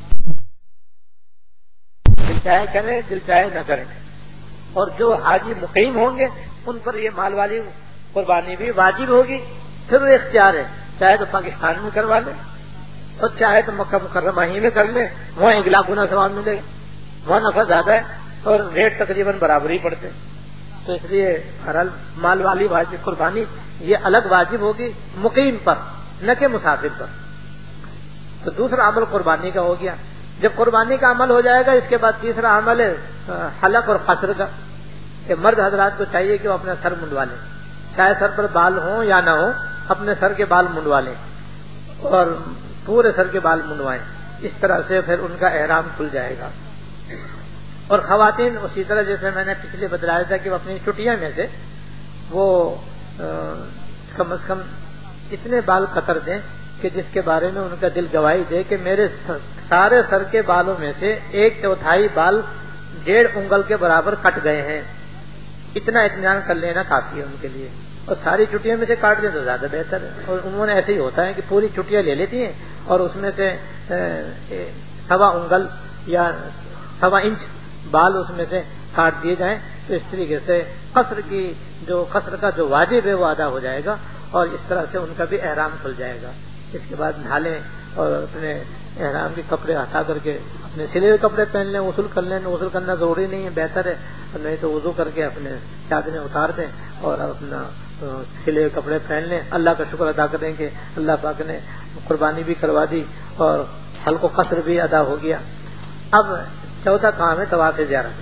دل چاہے کریں، دل چاہے نہ کریں. اور جو حاجی مقیم ہوں گے ان پر یہ مال والی قربانی بھی واجب ہوگی. پھر وہ اختیار ہے، چاہے تو پاکستان میں کروا لیں اور چاہے تو مکہ مکرمہ ہی میں کر لیں، وہاں ایک لاکھ گنا ثواب ملے گا، وہاں نفع زیادہ ہے اور ریٹ تقریباً برابر ہی پڑتے ہیں. تو اس لیے ہر مال والی واجب قربانی یہ الگ واجب ہوگی مقیم پر، نہ کہ مسافر پر. تو دوسرا عمل قربانی کا ہو گیا. جب قربانی کا عمل ہو جائے گا اس کے بعد تیسرا عمل ہے حلق اور قصر کا، کہ مرد حضرات کو چاہیے کہ وہ اپنا سر منڈوا لیں، چاہے سر پر بال ہوں یا نہ ہوں، اپنے سر کے بال منڈوا لیں اور پورے سر کے بال منڈوائیں. اس طرح سے پھر ان کا احرام کھل جائے گا. اور خواتین اسی طرح جیسے میں نے پچھلے بتلایا تھا کہ وہ اپنی چھٹیاں میں سے وہ کم از کم اتنے بال قطر دیں کہ جس کے بارے میں ان کا دل گواہی دے کہ میرے سارے سر کے بالوں میں سے ایک چوتھائی بال ڈیڑھ انگل کے برابر کٹ گئے ہیں. اتنا اطمینان کر لینا کافی ہے ان کے لیے. اور ساری چھٹیوں میں سے کاٹ دیں تو زیادہ بہتر ہے. اور عموماً ایسے ہی ہوتا ہے کہ پوری چھٹیاں لے لیتی ہیں اور اس میں سے سوا انگل یا سوا انچ بال اس میں سے کاٹ دیے جائیں. تو اس طریقے سے قصر کی جو قصر کا جو واجب ہے وہ ادا ہو جائے گا اور اس طرح سے ان کا بھی احرام کھل جائے گا. اس کے بعد نہالیں اور اپنے احرام کے کپڑے ہٹا کر کے اپنے سلے ہوئے کپڑے پہن لیں. غسل کر لیں، غسل کرنا ضروری نہیں ہے، بہتر ہے، نہیں تو وضو کر کے اپنے چادریں اتار دیں اور اپنا سلے ہوئے کپڑے پہن لیں. اللہ کا شکر ادا کریں کہ اللہ پاک نے قربانی بھی کروا دی اور حلق و قصر بھی ادا ہو گیا. اب چوتھا کام ہے طواف زیارت.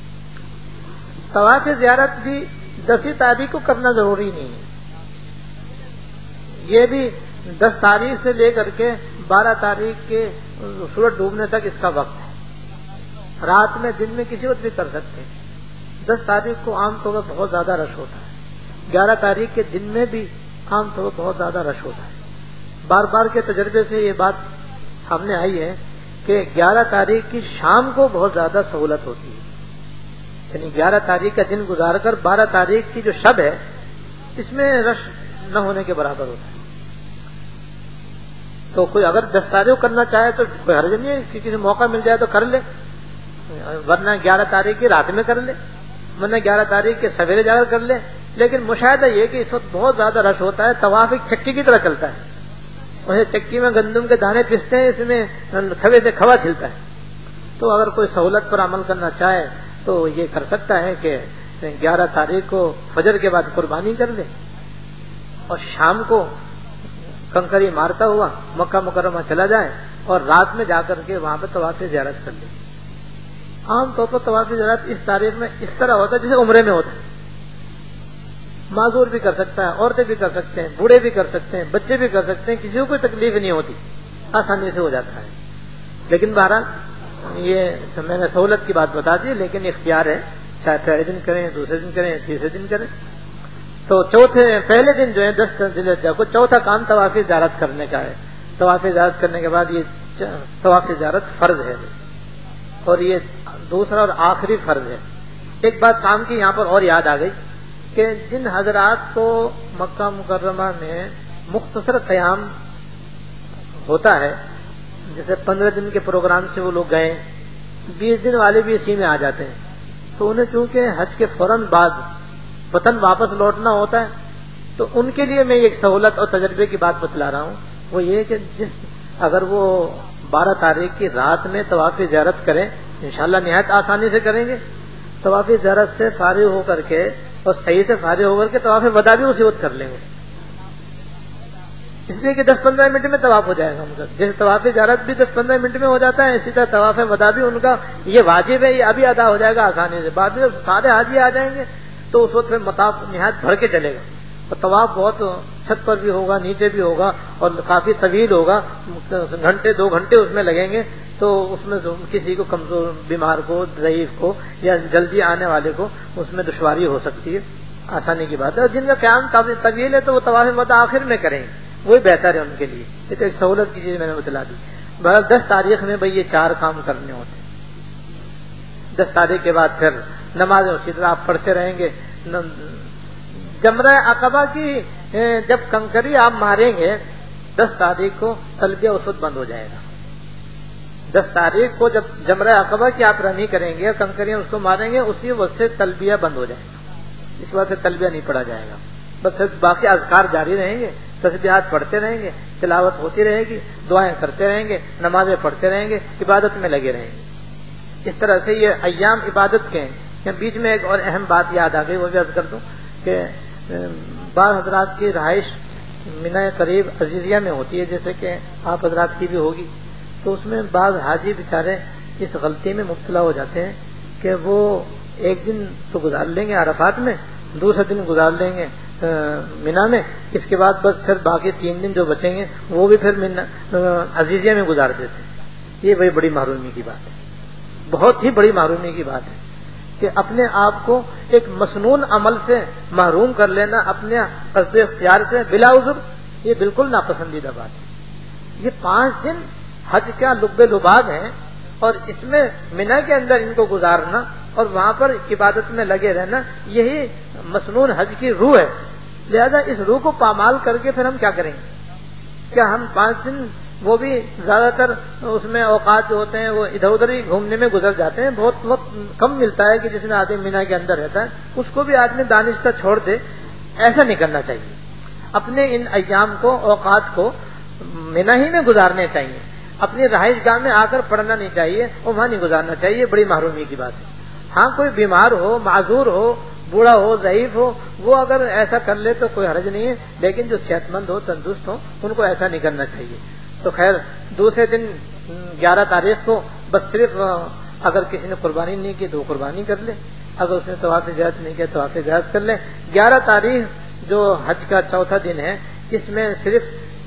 طواف زیارت بھی دسویں تاریخ کو کرنا ضروری نہیں ہے. یہ بھی دس تاریخ سے لے کر کے بارہ تاریخ کے سورج ڈوبنے تک اس کا وقت ہے. رات میں دن میں کسی وقت بھی کر سکتے ہیں. دس تاریخ کو عام طور پر بہت زیادہ رش ہوتا ہے. گیارہ تاریخ کے دن میں بھی عام طور پر بہت زیادہ رش ہوتا ہے. بار بار کے تجربے سے یہ بات سامنے آئی ہے کہ گیارہ تاریخ کی شام کو بہت زیادہ سہولت ہوتی ہے، یعنی گیارہ تاریخ کا دن گزار کر بارہ تاریخ کی جو شب ہے اس میں رش نہ ہونے کے برابر ہوتا ہے۔ تو کوئی اگر دس تاریخ کرنا چاہے تو کوئی حرج نہیں ہے، کسی سے موقع مل جائے تو کر لے، ورنہ گیارہ تاریخ کی رات میں کر لے، ورنہ گیارہ تاریخ کے سویرے جا کر کر لے۔ لیکن مشاہدہ یہ کہ اس وقت بہت زیادہ رش ہوتا ہے، طواف ایک چکی کی طرح چلتا ہے، ویسے چکی میں گندم کے دانے پستے ہیں، اس میں کھوے سے کھوا چھلتا ہے۔ تو اگر کوئی سہولت پر عمل کرنا چاہے تو یہ کر سکتا ہے کہ گیارہ تاریخ کو فجر کے بعد قربانی کر لے اور شام کو کنکری مارتا ہوا مکہ مکرمہ چلا جائے اور رات میں جا کر کے وہاں پہ طواف زیارت کر لے۔ عام طور پر طواف زیارت اس تاریخ میں اس طرح ہوتا ہے جیسے عمرے میں ہوتا ہے، معذور بھی کر سکتا ہے، عورتیں بھی کر سکتے ہیں، بوڑھے بھی کر سکتے ہیں، بچے بھی کر سکتے ہیں، کسی کو کوئی تکلیف نہیں ہوتی، آسانی سے ہو جاتا ہے۔ لیکن بہرحال یہ میں نے سہولت کی بات بتا دی، لیکن اختیار ہے، چاہے پہلے دن کریں، دوسرے دن کریں، تیسرے دن کریں۔ تو چوتھے پہلے دن جو ہے دس ذی الحجہ کو چوتھا کام طواف زیارت کرنے کا ہے۔ طواف زیارت کرنے کے بعد یہ طواف زیارت فرض ہے اور یہ دوسرا اور آخری فرض ہے۔ ایک بات کام کی یہاں پر اور یاد آ گئی کہ جن حضرات کو مکہ مکرمہ میں مختصر قیام ہوتا ہے، جیسے پندرہ دن کے پروگرام سے وہ لوگ گئے، بیس دن والے بھی اسی میں آ جاتے ہیں، تو انہیں چونکہ حج کے فوراً بعد وطن واپس لوٹنا ہوتا ہے، تو ان کے لیے میں ایک سہولت اور تجربے کی بات بتلا رہا ہوں۔ وہ یہ کہ جس اگر وہ بارہ تاریخ کی رات میں طواف زیارت کریں، انشاءاللہ نہایت آسانی سے کریں گے، طواف زیارت سے فارغ ہو کر کے اور صحیح سے فارغ ہو کر کے طواف وداع بھی اسی وقت کر لیں گے، اس لیے کہ دس پندرہ منٹ میں طواف ہو جائے گا ان کا۔ جیسے طواف زیارت بھی دس پندرہ منٹ میں ہو جاتا ہے، اسی طرح طواف وداع بھی ان کا یہ واجب ہے، یہ ابھی ادا ہو جائے گا آسانی سے۔ بعد میں سارے حاجی آ جائیں گے تو اس وقت پھر مطاف نہایت بھر کے چلے گا، اور طواف بہت چھت پر بھی ہوگا، نیچے بھی ہوگا، اور کافی طویل ہوگا، گھنٹے دو گھنٹے اس میں لگیں گے۔ تو اس میں کسی کو کمزور بیمار کو، ضعیف کو یا جلدی آنے والے کو اس میں دشواری ہو سکتی ہے، آسانی کی بات ہے۔ اور جن کا قیام طویل ہے تو وہ طواف وداع آخر میں کریں، وہی بہتر ہے ان کے لیے۔ یہ تو ایک سہولت کی چیز میں نے بتلا دی۔ بہرحال دس تاریخ میں بھئی یہ چار کام کرنے ہوتے ہیں۔ دس تاریخ کے بعد پھر نماز اسی طرح آپ پڑھتے رہیں گے۔ جمرہ عقبہ کی جب کنکری آپ ماریں گے دس تاریخ کو، تلبیہ اس وقت بند ہو جائے گا۔ دس تاریخ کو جب جمرہ عقبہ کی آپ رمی کریں گے، کنکریاں اس کو ماریں گے، اسی وقت سے تلبیہ بند ہو جائے گا، اس کے بعد سے تلبیہ نہیں پڑھا جائے گا۔ بس باقی اذکار جاری رہیں گے، تسبیحات پڑھتے رہیں گے، تلاوت ہوتی رہے گی، دعائیں کرتے رہیں گے، نمازیں پڑھتے رہیں گے، عبادت میں لگے رہیں گے۔ اس طرح سے یہ ایام عبادت کے ہیں۔ بیچ میں ایک اور اہم بات یاد آ گئی، وہ بھی عرض کر دوں کہ بعض حضرات کی رہائش منی قریب عزیزیہ میں ہوتی ہے، جیسے کہ آپ حضرات کی بھی ہوگی، تو اس میں بعض حاجی بیچارے اس غلطی میں مبتلا ہو جاتے ہیں کہ وہ ایک دن تو گزار لیں گے عرفات میں، دوسرے دن گزار لیں گے منی میں، اس کے بعد بس پھر باقی تین دن جو بچیں گے وہ بھی پھر عزیزیہ میں گزار دیتے ہیں۔ یہ بڑی بڑی محرومی کی بات ہے، بہت ہی بڑی محرومی کی بات ہے کہ اپنے آپ کو ایک مسنون عمل سے محروم کر لینا اپنے قصد اختیار سے بلا عذر، یہ بالکل ناپسندیدہ بات ہے۔ یہ پانچ دن حج کا لب لباب ہے، اور اس میں منی کے اندر ان کو گزارنا اور وہاں پر عبادت میں لگے رہنا، یہی مسنون حج کی روح ہے۔ لہذا اس روح کو پامال کر کے پھر ہم کیا کریں گے؟ کیا ہم پانچ دن، وہ بھی زیادہ تر اس میں اوقات جو ہوتے ہیں وہ ادھر ادھر ہی گھومنے میں گزر جاتے ہیں، بہت وقت کم ملتا ہے کہ جس میں آدمی منی کے اندر رہتا ہے، اس کو بھی آدمی دانشتہ چھوڑ دے۔ ایسا نہیں کرنا چاہیے، اپنے ان ایام کو، اوقات کو منی ہی میں گزارنے چاہیے، اپنی رہائش گاہ میں آ کر پڑھنا نہیں چاہیے اور وہاں نہیں گزارنا چاہیے، بڑی محرومی کی بات ہے۔ ہاں کوئی بیمار ہو، معذور ہو، بوڑھا ہو، ضعیف ہو، وہ اگر ایسا کر لے تو کوئی حرج نہیں ہے، لیکن جو صحت مند ہو، تندرست ہو، ان کو ایسا نہیں کرنا چاہیے۔ تو خیر دوسرے دن گیارہ تاریخ کو بس صرف اگر کسی نے قربانی نہیں کی تو وہ قربانی کر لے، اگر اس نے طواف زیارت نہیں کیا تو طواف زیارت کر لے۔ گیارہ تاریخ جو حج کا چوتھا دن ہے، اس میں صرف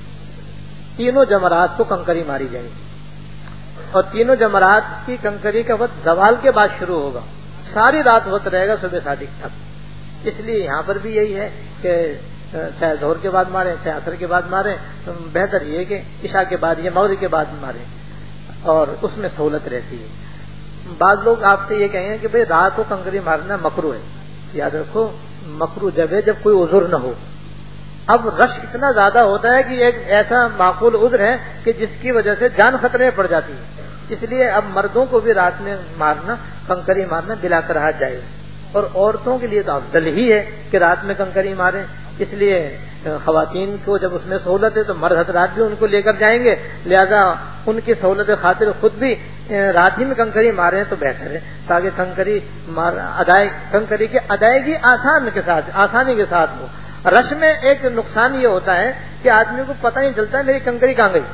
تینوں جمرات کو کنکری ماری جائے گی، اور تینوں جمرات کی کنکری کا وقت زوال کے بعد شروع ہوگا، ساری رات وقت رہے گا صبح صادق تک۔ اس لیے یہاں پر بھی یہی ہے کہ چاہے ظہر کے بعد ماریں، چاہے عصر کے بعد ماریں، بہتر یہ کہ عشاء کے بعد یا مغرب کے بعد ماریں۔ اور اس میں سہولت رہتی ہے. بعض لوگ آپ سے یہ کہیں گے کہ بھئی رات کو کنکری مارنا مکروہ ہے. یاد رکھو مکروہ جب ہے جب کوئی عذر نہ ہو. اب رش اتنا زیادہ ہوتا ہے کہ ایک ایسا معقول عذر ہے کہ جس کی وجہ سے جان خطرے میں پڑ جاتی ہے. اس لیے اب مردوں کو بھی رات میں مارنا کنکری مارنا بلا کراہت جائز, اور عورتوں کے لیے تو افضل ہی ہے کہ رات میں کنکری ماریں. اس لیے خواتین کو جب اس میں سہولت ہے تو مرد حضرات بھی ان کو لے کر جائیں گے, لہذا ان کی سہولت خاطر خود بھی رات ہی میں کنکری ماریں تو بہتر ہے, تاکہ کنکری مار ادائی کنکری کی ادائیگی آسان کے ساتھ آسانی کے ساتھ ہو. رش میں ایک نقصان یہ ہوتا ہے کہ آدمی کو پتہ نہیں چلتا ہے میری کنکری کہاں گئی,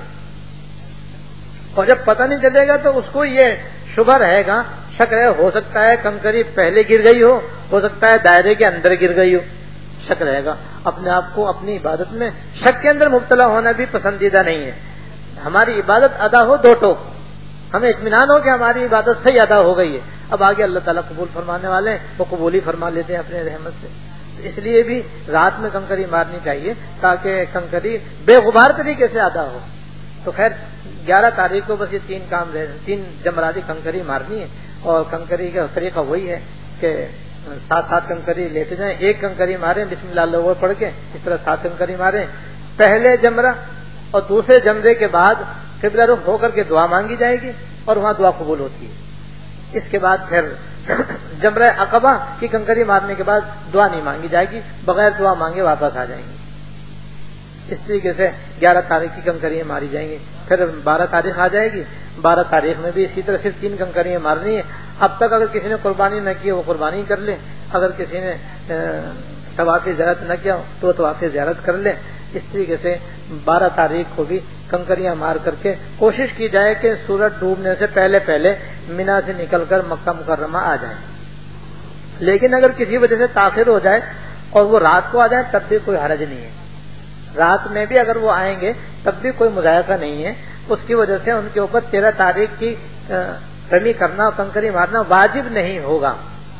اور جب پتہ نہیں چلے گا تو اس کو یہ شبہ رہے گا, شک رہے ہو سکتا ہے کنکری پہلے گر گئی ہو ہو سکتا ہے دائرے کے اندر گر گئی ہو, شک رہے گا. اپنے آپ کو اپنی عبادت میں شک کے اندر مبتلا ہونا بھی پسندیدہ نہیں ہے. ہماری عبادت ادا ہو دو ٹوک, ہمیں اطمینان ہو کہ ہماری عبادت صحیح ادا ہو گئی ہے. اب آگے اللہ تعالیٰ قبول فرمانے والے ہیں, وہ قبول ہی فرما لیتے ہیں اپنے رحمت سے. اس لیے بھی رات میں کنکری مارنی چاہیے تاکہ کنکری بے غبار طریقے سے ادا ہو. تو خیر گیارہ تاریخ کو بس یہ تین کام رہے, تین جمراتی کنکری مارنی ہے, اور کنکری کا طریقہ وہی ہے کہ سات سات کنکری لیتے جائیں, ایک کنکری ماریں بسم اللہ اللہ پڑھ کے, اس طرح سات کنکری ماریں. پہلے جمرہ اور دوسرے جمرے کے بعد قبلہ رخ ہو کر کے دعا مانگی جائے گی اور وہاں دعا قبول ہوتی ہے. اس کے بعد پھر جمرہ عقبہ کی کنکری مارنے کے بعد دعا نہیں مانگی جائے گی, بغیر دعا مانگے واپس آ جائیں گی. اس طریقے سے گیارہ تاریخ کی کنکریاں ماری جائیں گی. پھر بارہ تاریخ آ جائے گی, بارہ تاریخ میں بھی اسی طرح صرف تین کنکریاں مارنی ہے. اب تک اگر کسی نے قربانی نہ کی وہ قربانی کر لے, اگر کسی نے طواف زیارت نہ کیا تو وہ طواف زیارت کر لے. اس طریقے سے بارہ تاریخ کو بھی کنکریاں مار کر کے کوشش کی جائے کہ سورج ڈوبنے سے پہلے پہلے مینا سے نکل کر مکہ مکرمہ آ جائیں. لیکن اگر کسی وجہ سے تاخیر ہو جائے اور وہ رات کو آ جائیں تب بھی کوئی حرج نہیں ہے. رات میں بھی اگر وہ آئیں گے تب بھی کوئی مذائقہ نہیں ہے. اس کی وجہ سے ان کے اوپر تیرہ تاریخ کی رمی کرنا اور کنکری مارنا واجب نہیں ہوگا.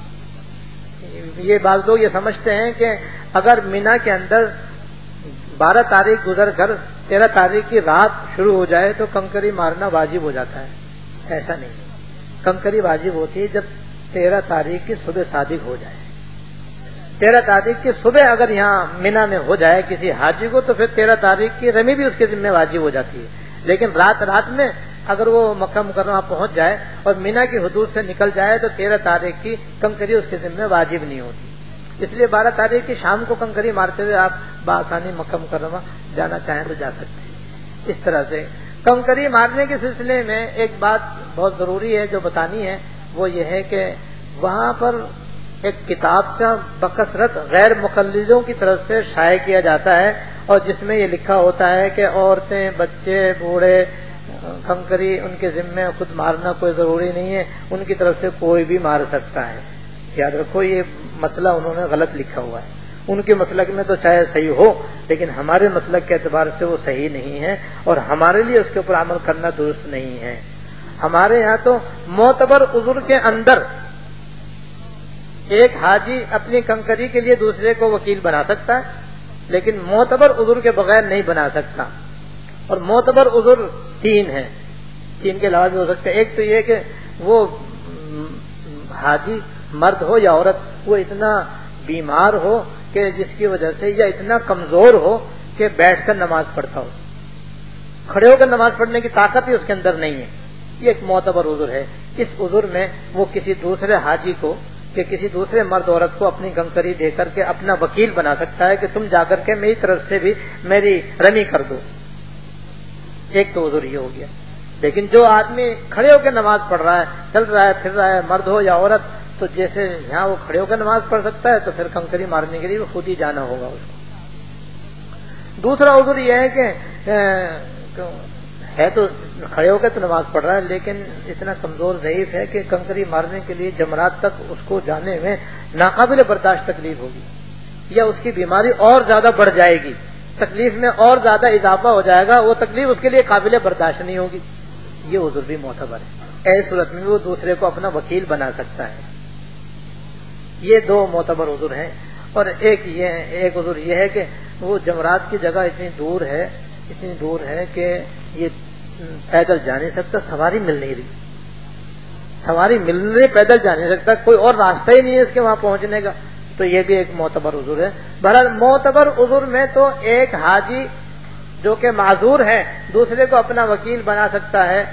یہ بعض لوگ یہ سمجھتے ہیں کہ اگر مینا کے اندر بارہ تاریخ گزر کر تیرہ تاریخ کی رات شروع ہو جائے تو کنکری مارنا واجب ہو جاتا ہے. ایسا نہیں, کنکری واجب ہوتی ہے جب تیرہ تاریخ کی صبح صادق ہو جائے. تیرہ تاریخ کی صبح اگر یہاں مینا میں ہو جائے کسی حاجی کو تو پھر تیرہ تاریخ کی رمی بھی اس کے ذمہ واجب ہو جاتی ہے. لیکن رات رات میں اگر وہ مکہ مکرمہ پہنچ جائے اور مینا کی حدود سے نکل جائے تو تیرہ تاریخ کی کنکری اس کے ذمہ واجب نہیں ہوتی. اس لیے بارہ تاریخ کی شام کو کنکری مارتے ہوئے آپ بآسانی مکہ مکرمہ جانا چاہیں تو جا سکتے ہیں. اس طرح سے کنکری مارنے کے سلسلے میں ایک بات بہت ضروری ہے جو بتانی ہے, وہ یہ ہے کہ وہاں پر ایک کتابچہ بکثرت غیر مقلدوں کی طرف سے شائع کیا جاتا ہے, اور جس میں یہ لکھا ہوتا ہے کہ عورتیں بچے بوڑھے کنکری ان کے ذمے خود مارنا کوئی ضروری نہیں ہے, ان کی طرف سے کوئی بھی مار سکتا ہے. یاد رکھو یہ مسئلہ انہوں نے غلط لکھا ہوا ہے. ان کے مسلک میں تو چاہے صحیح ہو لیکن ہمارے مسلک کے اعتبار سے وہ صحیح نہیں ہے, اور ہمارے لیے اس کے اوپر عمل کرنا درست نہیں ہے. ہمارے یہاں تو معتبر عذر کے اندر ایک حاجی اپنی کنکری کے لیے دوسرے کو وکیل بنا سکتا ہے, لیکن معتبر عذر کے بغیر نہیں بنا سکتا. اور معتبر عذر تین ہیں, تین کے علاوہ بھی ہو سکتے ہیں. ایک تو یہ کہ وہ حاجی مرد ہو یا عورت وہ اتنا بیمار ہو کہ جس کی وجہ سے, یا اتنا کمزور ہو کہ بیٹھ کر نماز پڑھتا ہو, کھڑے ہو کر نماز پڑھنے کی طاقت ہی اس کے اندر نہیں ہے. یہ ایک معتبر عذر ہے. اس عذر میں وہ کسی دوسرے حاجی کو کہ کسی دوسرے مرد عورت کو اپنی کنکری دے کر کے اپنا وکیل بنا سکتا ہے کہ تم جا کر کے میری طرف سے بھی میری رمی کر دو. ایک تو عذر یہ ہو گیا. لیکن جو آدمی کھڑے ہو کے نماز پڑھ رہا ہے, چل رہا ہے, پھر رہا ہے, مرد ہو یا عورت, تو جیسے یہاں وہ کھڑے ہو کر نماز پڑھ سکتا ہے تو پھر کنکری مارنے کے لیے وہ خود ہی جانا ہوگا اس کو. دوسرا عذر یہ ہے کہ ہے تو کھڑے ہو کے تو نماز پڑھ رہا ہے لیکن اتنا کمزور ضعیف ہے کہ کنکری مارنے کے لیے جمرات تک اس کو جانے میں ناقابل برداشت تکلیف ہوگی, یا اس کی بیماری اور زیادہ بڑھ جائے گی, تکلیف میں اور زیادہ اضافہ ہو جائے گا, وہ تکلیف اس کے لیے قابل برداشت نہیں ہوگی. یہ عذر بھی معتبر ہے. ایسی صورت میں وہ دوسرے کو اپنا وکیل بنا سکتا ہے. یہ دو معتبر عذر ہیں. اور ایک یہ ایک عذر یہ ہے کہ وہ جمرات کی جگہ اتنی دور ہے اتنی دور ہے کہ یہ پیدل جا نہیں سکتا، سواری مل نہیں رہی، سواری مل رہی، پیدل جا نہیں سکتا، کوئی اور راستہ ہی نہیں ہے اس کے وہاں پہنچنے کا، تو یہ بھی ایک معتبر عذر ہے۔ بہرحال معتبر عذر میں تو ایک حاجی جو کہ معذور ہے دوسرے کو اپنا وکیل بنا سکتا ہے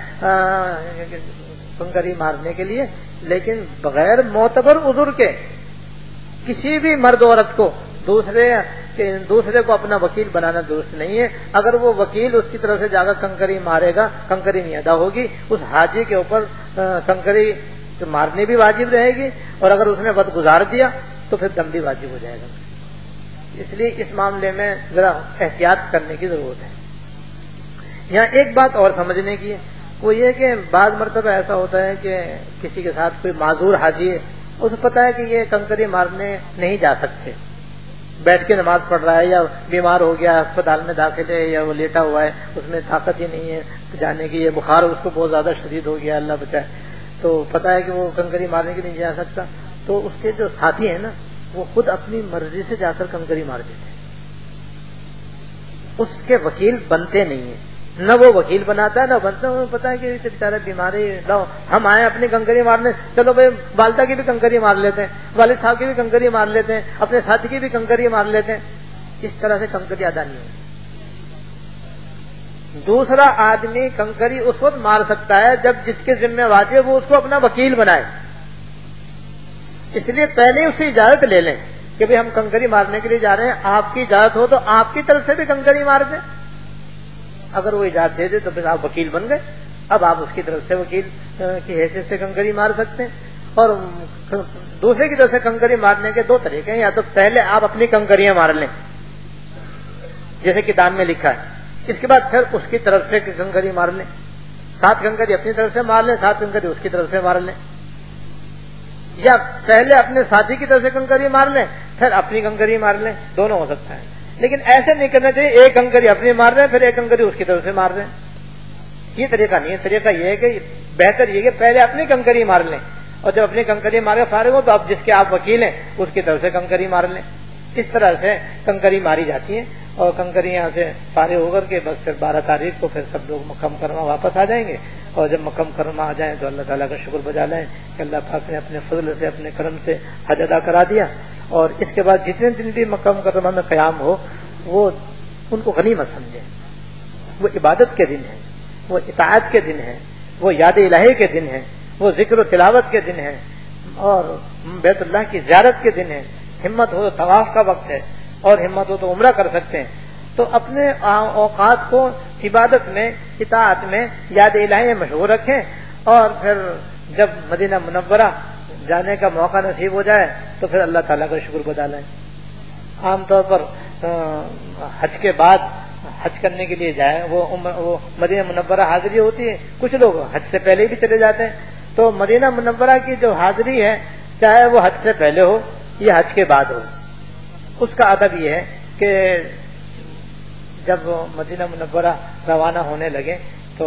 کنکری مارنے کے لیے، لیکن بغیر معتبر عذر کے کسی بھی مرد عورت کو دوسرے دوسرے کو اپنا وکیل بنانا درست نہیں ہے۔ اگر وہ وکیل اس کی طرف سے جا کر کنکری مارے گا، کنکری نہیں ادا ہوگی، اس حاجی کے اوپر کنکری مارنی بھی واجب رہے گی، اور اگر اس نے وقت گزار دیا تو پھر دم بھی واجب ہو جائے گا۔ اس لیے اس معاملے میں ذرا احتیاط کرنے کی ضرورت ہے۔ یہاں ایک بات اور سمجھنے کی ہے، وہ یہ کہ بعض مرتبہ ایسا ہوتا ہے کہ کسی کے ساتھ کوئی معذور حاجی ہے، اسے پتا ہے کہ یہ کنکری مارنے نہیں جا سکتے، بیٹھ کے نماز پڑھ رہا ہے یا بیمار ہو گیا، اسپتال میں داخل ہے یا وہ لیٹا ہوا ہے، اس میں طاقت ہی نہیں ہے جانے کی، یہ بخار اس کو بہت زیادہ شدید ہو گیا، اللہ بچائے، تو پتا ہے کہ وہ کنکری مارنے کے نہیں جا سکتا، تو اس کے جو ساتھی ہیں نا وہ خود اپنی مرضی سے جا کر کنکری مار دیتے ہیں، اس کے وکیل بنتے نہیں ہیں، نہ وہ وکیل بناتا ہے نہ بنتا ہے، انہیں پتا ہے کہ اسے بیچارہ بیماری، لاؤ ہم آئے اپنی کنکری مارنے، چلو بھائی والدہ کی بھی کنکری مار لیتے ہیں، والد صاحب کی بھی کنکری مار لیتے ہیں، اپنے ساتھی کی بھی کنکری مار لیتے ہیں، اس طرح سے کنکری ادا نہیں ہوتی۔ دوسرا آدمی کنکری اس وقت مار سکتا ہے جب جس کے ذمہ واجب وہ اس کو اپنا وکیل بنائے، اس لیے پہلے اس سے اجازت لے لیں کہ بھائی ہم کنکری مارنے کے لیے جا رہے ہیں، آپ کی اجازت ہو تو آپ کی طرف سے بھی کنکری مار دیں، اگر وہ اجازت دے دے تو پھر آپ وکیل بن گئے، اب آپ اس کی طرف سے وکیل کی حیثیت سے کنکری مار سکتے ہیں۔ اور دوسرے کی طرف سے کنکری مارنے کے دو طریقے ہیں، یا تو پہلے آپ اپنی کنکریاں مار لیں جیسے کتاب میں لکھا ہے، اس کے بعد پھر اس کی طرف سے کنکری مار لیں، سات کنکری اپنی طرف سے مار لیں، سات کنکری اس کی طرف سے مار لیں، یا پہلے اپنے ساتھی کی طرف سے کنکری مار لیں پھر اپنی کنکری مار لیں، دونوں ہو سکتا ہے، لیکن ایسے نہیں کرنا چاہیے ایک کنکری اپنی مار رہے ہیں پھر ایک کنکری اس کی طرف سے مار رہے ہیں، یہ طریقہ نہیں ہے۔ طریقہ یہ ہے کہ بہتر یہ کہ پہلے اپنی کنکری مار لیں، اور جب اپنی کنکری مار کے فارغ ہو تو اب جس کے آپ وکیل ہیں اس کی طرف سے کنکری مار لیں، اس طرح سے کنکری ماری جاتی ہے، اور کنکری یہاں سے فارغ ہو کر کے بس پھر بارہ تاریخ کو پھر سب لوگ مکہ مکرمہ واپس آ جائیں گے، اور جب مکہ مکرمہ آ جائیں تو اللہ تعالیٰ کا شکر بجا لیں کہ اللہ پاک نے اپنے فضل سے اپنے کرم سے حج ادا کرا دیا، اور اس کے بعد جتنے دن بھی مکہ مکرمہ میں قیام ہو وہ ان کو غنیمت سمجھے، وہ عبادت کے دن ہیں، وہ اطاعت کے دن ہیں، وہ یاد الہی کے دن ہیں، وہ ذکر و تلاوت کے دن ہیں، اور بیت اللہ کی زیارت کے دن ہیں، ہمت ہو تو طواف کا وقت ہے، اور ہمت ہو تو عمرہ کر سکتے ہیں، تو اپنے اوقات کو عبادت میں، اطاعت میں، یاد الہی میں مشغول رکھیں، اور پھر جب مدینہ منورہ جانے کا موقع نصیب ہو جائے تو پھر اللہ تعالیٰ کا شکر بجا لیں۔ عام طور پر حج کے بعد حج کرنے کے لیے جائیں، وہ وہ مدینہ منورہ حاضری ہوتی ہے، کچھ لوگ حج سے پہلے بھی چلے جاتے ہیں، تو مدینہ منورہ کی جو حاضری ہے چاہے وہ حج سے پہلے ہو یا حج کے بعد ہو، اس کا ادب یہ ہے کہ جب مدینہ منورہ روانہ ہونے لگے تو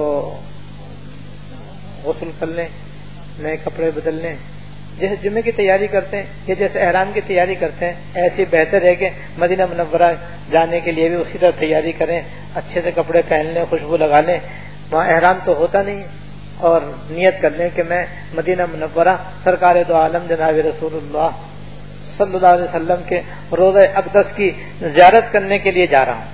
غسل کر لیں، نئے کپڑے بدل لیں، جیسے جمعے کی تیاری کرتے ہیں یا جیسے احرام کی تیاری کرتے ہیں ایسی بہتر ہے کہ مدینہ منورہ جانے کے لیے بھی اسی طرح تیاری کریں، اچھے سے کپڑے پہن لیں، خوشبو لگا لیں، وہاں احرام تو ہوتا نہیں، اور نیت کر لیں کہ میں مدینہ منورہ سرکار دو عالم جناب رسول اللہ صلی اللہ علیہ وسلم کے روضہ اقدس کی زیارت کرنے کے لیے جا رہا ہوں۔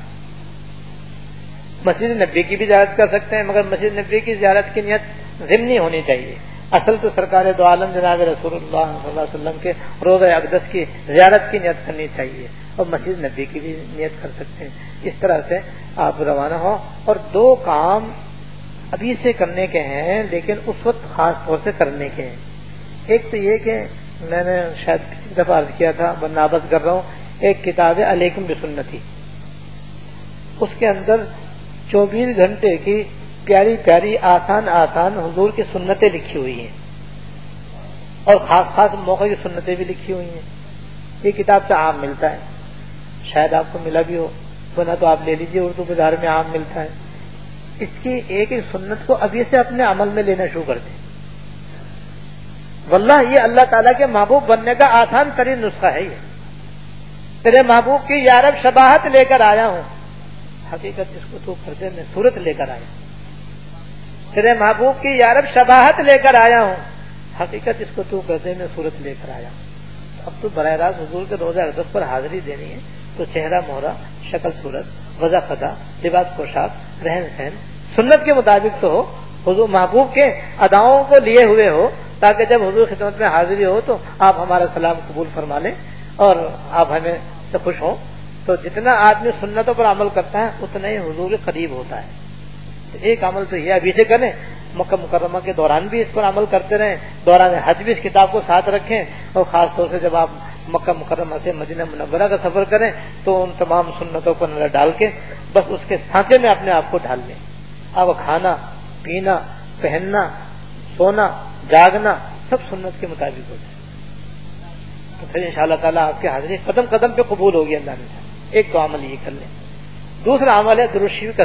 مسجد نبی کی بھی زیارت کر سکتے ہیں، مگر مسجد نبی کی زیارت کی نیت ضمنی ہونی چاہیے، اصل تو سرکار دو عالم جناب رسول اللہ صلی اللہ علیہ وسلم کے روضہ اقدس کی زیارت کی نیت کرنی چاہیے، اور مسجد نبی کی بھی نیت کر سکتے ہیں۔ اس طرح سے آپ روانہ ہوں، اور دو کام ابھی سے کرنے کے ہیں لیکن اس وقت خاص طور سے کرنے کے ہیں۔ ایک تو یہ کہ میں نے شاید کسی دفعہ عرض کیا تھا، بنابت کر رہا ہوں، ایک کتاب ہے علیکم بسنتی، اس کے اندر چوبیس گھنٹے کی پیاری پیاری آسان آسان حضور کی سنتیں لکھی ہوئی ہیں، اور خاص خاص موقع کی سنتیں بھی لکھی ہوئی ہیں۔ یہ کتاب سے عام ملتا ہے، شاید آپ کو ملا بھی ہو، ورنہ تو آپ لے لیجیے، اردو بازار میں عام ملتا ہے۔ اس کی ایک ایک سنت کو ابھی سے اپنے عمل میں لینا شروع کر دیں، واللہ یہ اللہ تعالیٰ کے محبوب بننے کا آسان ترین نسخہ ہے۔ یہ تیرے محبوب کی یا رب شباہت لے کر آیا ہوں، حقیقت جس کو تو کر دے میں صورت لے کر آیا، تیرے محبوب کی یا رب شباہت لے کر آیا ہوں، حقیقت اس کو تو کہتے میں صورت لے کر آیا ہوں۔ اب تو براہ راست حضور کے روزہ اقدس پر حاضری دینی ہے تو چہرہ مہرہ، شکل صورت، وضع قضا، لباس پوشاک، رہن سہن سنت کے مطابق تو ہو، حضور محبوب کے اداؤں کو لیے ہوئے ہو، تاکہ جب حضور خدمت میں حاضری ہو تو آپ ہمارا سلام قبول فرما لیں اور آپ ہمیں سے خوش ہوں۔ تو جتنا آدمی سنتوں پر عمل کرتا ہے اتنا ہی حضور کے قریب ہوتا ہے۔ تو ایک عمل تو یہ ابھی سے کریں، مکہ مکرمہ کے دوران بھی اس پر عمل کرتے رہیں، دوران حج بھی اس کتاب کو ساتھ رکھیں، اور خاص طور سے جب آپ مکہ مکرمہ سے مدینہ منورہ کا سفر کریں تو ان تمام سنتوں پر نظر ڈال کے بس اس کے سانچے میں اپنے آپ کو ڈھال لیں۔ آپ کھانا پینا پہننا سونا جاگنا سب سنت کے مطابق ہو جائے تو پھر انشاءاللہ تعالیٰ آپ کی حاضری قدم قدم پہ قبول ہوگی اللہ نے۔ ایک تو عمل یہ کر لیں۔ دوسرا عمل ہے درود شریف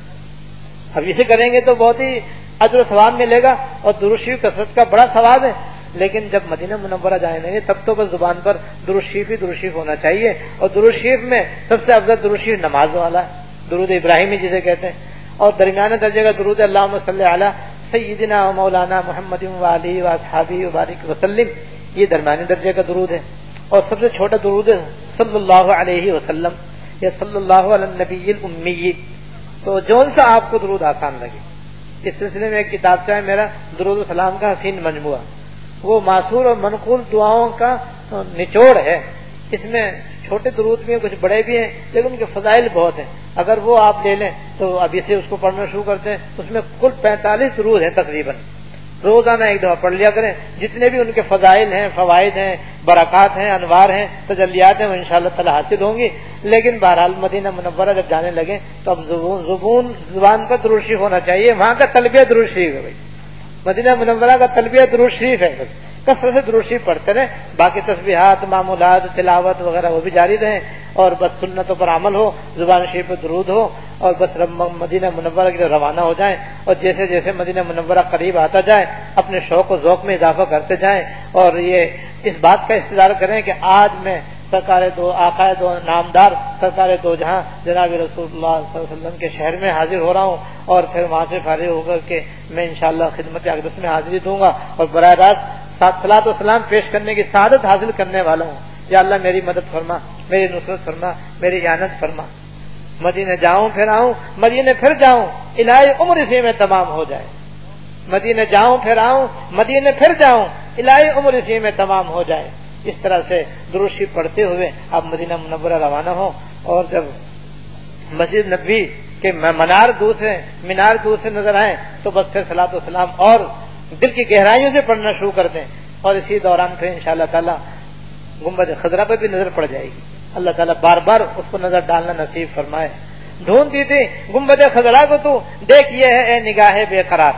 کثرت۔ اب اسے کریں گے تو بہت ہی اجر و ثواب ملے گا، اور درود شریف کثرت کا بڑا ثواب ہے، لیکن جب مدینہ منورہ جائیں گے تب تو بس زبان پر درود شریف ہی درود شریف ہونا چاہیے، اور درود شریف میں سب سے افضل درود شریف نماز والا ہے، درود ابراہیمی جسے کہتے ہیں، اور درمیانے درجے کا درود اللہم صلی علی سیدنا و مولانا محمد و آلہ و اصحابہ وبارک وسلم، یہ درمیانے درجے کا درود ہے، اور سب سے چھوٹا درود ہے صلی اللہ علیہ وسلم یا صلی اللہ علی النبی الامی۔ تو جون سا آپ کو درود آسان لگے۔ اس سلسلے میں ایک کتاب ہے میرا درود السلام کا حسین مجموعہ، وہ معصور اور منقول دعاؤں کا نچوڑ ہے۔ اس میں چھوٹے درود بھی ہیں، کچھ بڑے بھی ہیں، لیکن ان کے فضائل بہت ہیں۔ اگر وہ آپ لے لیں تو ابھی سے اس کو پڑھنا شروع کرتے ہیں، اس میں کل پینتالیس درود ہیں تقریباً، روزانہ ایک دفعہ پڑھ لیا کریں۔ جتنے بھی ان کے فضائل ہیں، فوائد ہیں، برکات ہیں، انوار ہیں، تجلیات ہیں، وہ انشاءاللہ تعالی حاصل ہوں گی۔ لیکن بہرحال مدینہ منورہ جب جانے لگے تو اب زبون زبون زبان پر درود شریف ہونا چاہیے، وہاں کا تلبیہ درود شریف ہے بھائی، مدینہ منورہ کا تلبیہ درود شریف ہے، بس کثرت سے درود شریف پڑھتے رہیں، باقی تسبیحات معمولات تلاوت وغیرہ وہ بھی جاری رہیں، اور بس سنتوں پر عمل ہو، زبان شریف پر درود ہو، اور بس مدینہ منورہ کی طرف روانہ ہو جائیں، اور جیسے جیسے مدینہ منورہ قریب آتا جائے اپنے شوق و ذوق میں اضافہ کرتے جائیں، اور یہ اس بات کا استدار کریں کہ آج میں سرکار دو آقائے دو نامدار سرکار دو جہاں جناب رسول اللہ صلی اللہ علیہ وسلم کے شہر میں حاضر ہو رہا ہوں، اور پھر وہاں سے فارغ ہو کر کے میں انشاءاللہ خدمت اقدس میں حاضری دوں گا، اور براہ راست صلاۃ و سلام پیش کرنے کی سعادت حاصل کرنے والا ہوں۔ یا اللہ میری مدد فرما، میری نصرت فرما، میری اعانت فرما۔ مدینے جاؤں پھر آؤں، مدینے پھر جاؤں، الہی عمر اسی میں تمام ہو جائے۔ مدینے جاؤں پھر آؤں، مدینے پھر جاؤں، الہی عمر اسی میں تمام ہو جائے۔ اس طرح سے درود شریف پڑھتے ہوئے آپ مدینہ منورہ روانہ ہوں، اور جب مسجد نبوی کے منار دور سے مینار دور سے نظر آئیں تو بس پھر صلاۃ و سلام اور دل کی گہرائیوں سے پڑھنا شروع کر دیں، اور اسی دوران پھر انشاءاللہ تعالی گنبد خضرا پہ بھی نظر پڑ جائے گی۔ اللہ تعالیٰ بار بار اس کو نظر ڈالنا نصیب فرمائے۔ ڈھونڈتی تھی گنبد خضرا کو تو، دیکھ یہ ہے اے نگاہ بے قرار،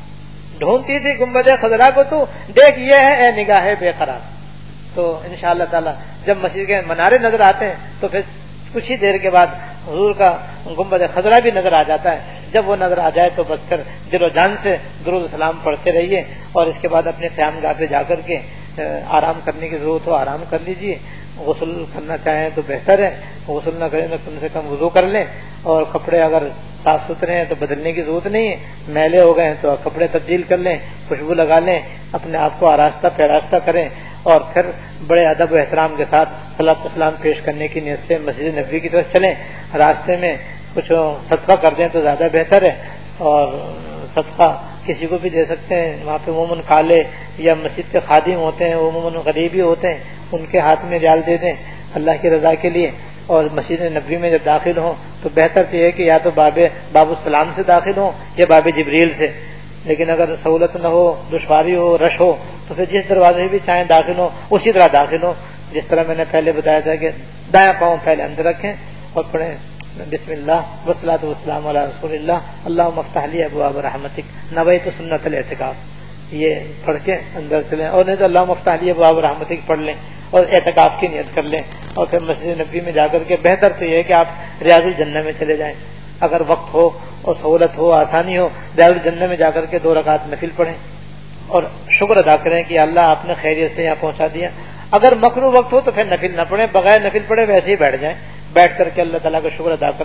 ڈھونڈتی تھی گنبد خضرا کو تو، دیکھ یہ ہے اے نگاہ بے قرار۔ تو انشاءاللہ تعالیٰ جب مسجد کے منارے نظر آتے ہیں تو پھر کچھ ہی دیر کے بعد حضور کا گنبد خضرا بھی نظر آ جاتا ہے۔ جب وہ نظر آ جائے تو بس پھر دل و جان سے درود و سلام پڑھتے رہیے، اور اس کے بعد اپنے قیام گاہ پہ جا کر کے آرام کرنے کی ضرورت ہو آرام کر لیجیے۔ غسل کرنا چاہیں تو بہتر ہے، غسل نہ کریں تو کم سے کم وضو کر لیں، اور کپڑے اگر صاف ستھرے ہیں تو بدلنے کی ضرورت نہیں ہے، میلے ہو گئے ہیں تو کپڑے تبدیل کر لیں، خوشبو لگا لیں، اپنے آپ کو آراستہ پیراستہ کریں، اور پھر بڑے ادب و احترام کے ساتھ صلاۃ و سلام پیش کرنے کی نیت سے مسجد نبوی کی طرف چلیں۔ راستے میں کچھ صدقہ کر دیں تو زیادہ بہتر ہے، اور صدقہ کسی کو بھی دے سکتے ہیں، وہاں پہ عموماً کالے یا مسجد کے خادم ہوتے ہیں، عموماً غریبی ہوتے ہیں، ان کے ہاتھ میں ریال دے دیں اللہ کی رضا کے لیے۔ اور مسجد نبوی میں جب داخل ہوں تو بہتر تو یہ کہ یا تو باب باب السلام سے داخل ہوں یا باب جبریل سے، لیکن اگر سہولت نہ ہو، دشواری ہو، رش ہو تو پھر جس دروازے بھی چاہیں داخل ہوں اسی طرح داخل ہوں، جس طرح میں نے پہلے بتایا تھا کہ دایاں پاؤں پہلے اندر رکھیں اور پڑھیں بسم اللہ والصلاۃ والسلام علی رسول اللہ اللہم افتح لی ابواب رحمتک نویت سنت الاعتکاف، یہ پڑھ کے اندر چلیں، اور نہیں تو اللہم افتح لی ابواب رحمتک پڑھ لیں اور اعتکاف کی نیت کر لیں، اور پھر مسجد نبوی میں جا کر کے بہتر تو یہ ہے کہ آپ ریاض الجنہ میں چلے جائیں، اگر وقت ہو اور سہولت ہو آسانی ہو ریاض الجنہ میں جا کر کے دو رکعت نفل پڑھیں اور شکر ادا کریں کہ اللہ آپ نے خیریت سے یہاں پہنچا دیا۔ اگر مکروہ وقت ہو تو پھر نفل نہ پڑھیں، بغیر نفل پڑھے ویسے ہی بیٹھ جائیں، بیٹھ کر کے اللہ تعالیٰ کا شکر ادا کر لیں۔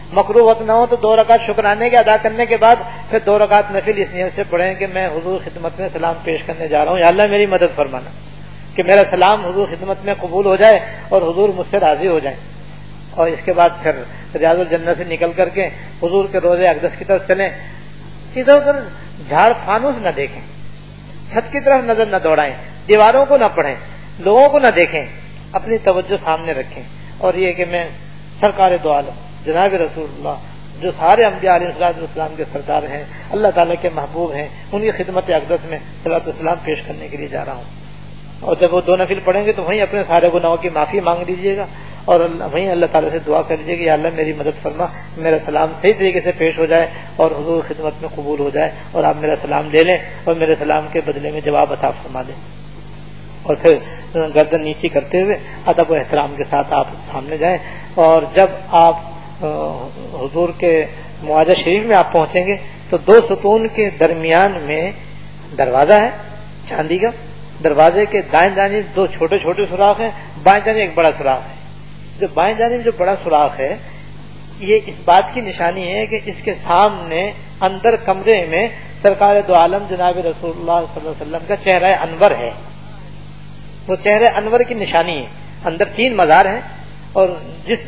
مکروہ وقت نہ ہو تو دو رکعت شکرانے کے ادا کرنے کے بعد پھر دو رکعت نفل اس نیت سے پڑھیں کہ میں حضور خدمت میں سلام پیش کرنے جا رہا ہوں، یا اللہ میری مدد فرمانا کہ میرا سلام حضور خدمت میں قبول ہو جائے اور حضور مجھ سے راضی ہو جائے. اور اس کے بعد پھر ریاض الجنہ سے نکل کر کے حضور کے روضے اقدس کی طرف چلیں. ادھر ادھر جھاڑ فانوس نہ دیکھیں، چھت کی طرف نظر نہ دوڑائیں، دیواروں کو نہ پڑھیں، لوگوں کو نہ دیکھیں، اپنی توجہ سامنے رکھیں. اور یہ کہ میں سرکار دو عالم جناب رسول اللہ جو سارے انبیاء علیہ الصلوۃ والسلام کے سردار ہیں، اللہ تعالیٰ کے محبوب ہیں، ان کی خدمت اقدس میں صلوات والسلام پیش کرنے کے لیے جا رہا ہوں. اور جب وہ دو نفل پڑھیں گے تو وہیں اپنے سارے گناہوں کی معافی مانگ لیجیے گا اور وہیں اللہ تعالیٰ سے دعا کر لیجیے کہ یا اللہ میری مدد فرما، میرا سلام صحیح طریقے سے پیش ہو جائے اور حضور خدمت میں قبول ہو جائے اور آپ میرا سلام لے لیں اور میرے سلام کے بدلے میں جواب عطا فرما دیں. اور پھر گردن نیچی کرتے ہوئے ادب و احترام کے ساتھ آپ سامنے جائیں. اور جب آپ حضور کے معاہدہ شریف میں آپ پہنچیں گے تو دو ستون کے درمیان میں دروازہ ہے چاندی کا. دروازے کے دائیں جانب دو چھوٹے چھوٹے سوراخ ہیں، بائیں جانب ایک بڑا سوراخ ہے. جو بائیں جانب جو بڑا سوراخ ہے یہ اس بات کی نشانی ہے کہ اس کے سامنے اندر کمرے میں سرکار دو عالم جناب رسول اللہ صلی اللہ علیہ وسلم کا چہرہ انور ہے. وہ چہرہ انور کی نشانی ہے. اندر تین مزار ہیں اور جس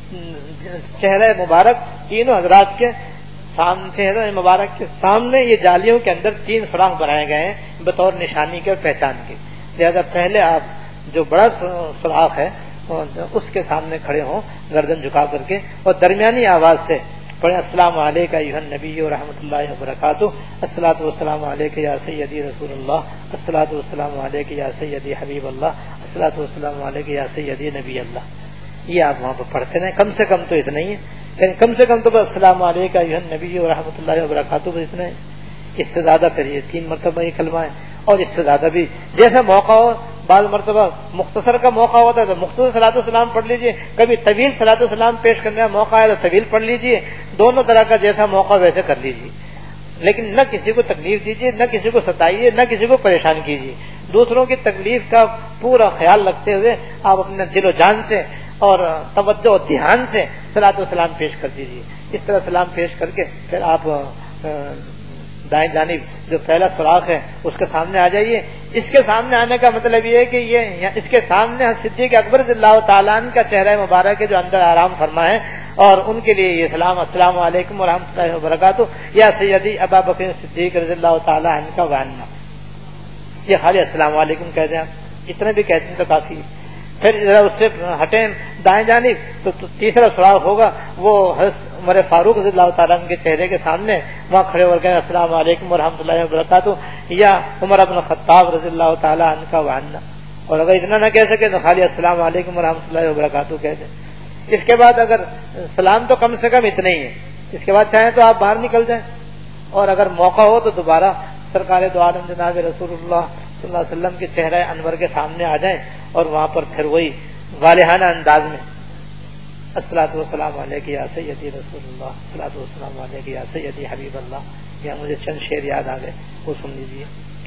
چہرہ مبارک تینوں حضرات کے سامنے چہرہ مبارک کے سامنے یہ جالیوں کے اندر تین سوراخ بنائے گئے ہیں بطور نشانی کے اور پہچان کے. لہذا پہلے آپ جو بڑا سوراخ ہے اس کے سامنے کھڑے ہوں گردن جھکا کر کے اور درمیانی آواز سے پڑھیں السلام علیکم ایھا النبی و رحمۃ اللہ وبرکاتہ، الصلاۃ والسلام علیک یا سیدی رسول اللہ، الصلاۃ والسلام علیک یا سیدی حبیب اللہ، الصلاۃ والسلام علیک یا سیدی نبی اللہ. یہ آپ وہاں پر پڑھتے رہیں. کم سے کم تو اتنا ہی ہے، یعنی کم سے کم تو بس السلام علیکم ایھا النبی و رحمۃ اللہ وبرکاتہ بس اتنا ہے. اس سے زیادہ پھر یہ تین مرتبہ یہ کلمہ ہے اور اس سے زیادہ بھی جیسا موقع ہو. بعض مرتبہ مختصر کا موقع ہوتا ہے تو مختصر صلاۃ والسلام پڑھ لیجئے، کبھی طویل صلاۃ والسلام پیش کرنے کا موقع ہے تو طویل پڑھ لیجئے. دونوں طرح کا جیسا موقع ویسے کر لیجئے، لیکن نہ کسی کو تکلیف دیجئے، نہ کسی کو ستائیے، نہ کسی کو پریشان کیجئے. دوسروں کی تکلیف کا پورا خیال رکھتے ہوئے آپ اپنے دل و جان سے اور توجہ و دھیان سے صلاۃ والسلام پیش کر دیجئے. اس طرح سلام پیش کر کے پھر آپ دائیں جانب جو پہلا سوراخ ہے اس کے سامنے آ جائیے. اس کے سامنے آنے کا مطلب یہ ہے کہ یہ اس کے سامنے صدیق اکبر رضی اللہ تعالیٰ عنہ کا چہرہ مبارک ہے جو اندر آرام فرما ہے اور ان کے لیے یہ سلام السلام علیکم ورحمۃ اللہ وبرکاتہ یا سیدی ابا بکر صدیق رضی اللہ تعالیٰ عنہ کا وعنا. یہ خالی السلام علیکم کہہ دیں آپ، اتنا بھی کہتے ہیں تو کافی. پھر ذرا اس سے ہٹیں دائیں جانب تو تیسرا سوراخ ہوگا وہ حضرت عمر فاروق رضی اللہ تعالیٰ عنہ کے چہرے کے سامنے وہاں کھڑے ہو گئے السلام علیکم ورحمۃ اللہ وبرکاتہ یا عمر بن خطاب رضی اللہ تعالیٰ عنہ کا وعنا. اور اگر اتنا نہ کہہ سکے تو خالی السلام علیکم ورحمۃ اللہ وبرکاتہ کہہ دیں. اس کے بعد اگر سلام تو کم سے کم اتنا ہی ہے، اس کے بعد چاہیں تو آپ باہر نکل جائیں اور اگر موقع ہو تو دوبارہ سرکار دو عالم جناب رسول اللہ صلی اللہ علیہ وسلم کے چہرہ انور کے سامنے آ جائیں اور وہاں پر پھر وہی والہانہ انداز میں الصلاۃ والسلام علیک یا سیدی رسول اللہ، الصلاۃ والسلام علیک یا سیدی حبیب اللہ. یا مجھے چند شعر یاد آ گئے وہ سن لیجیے.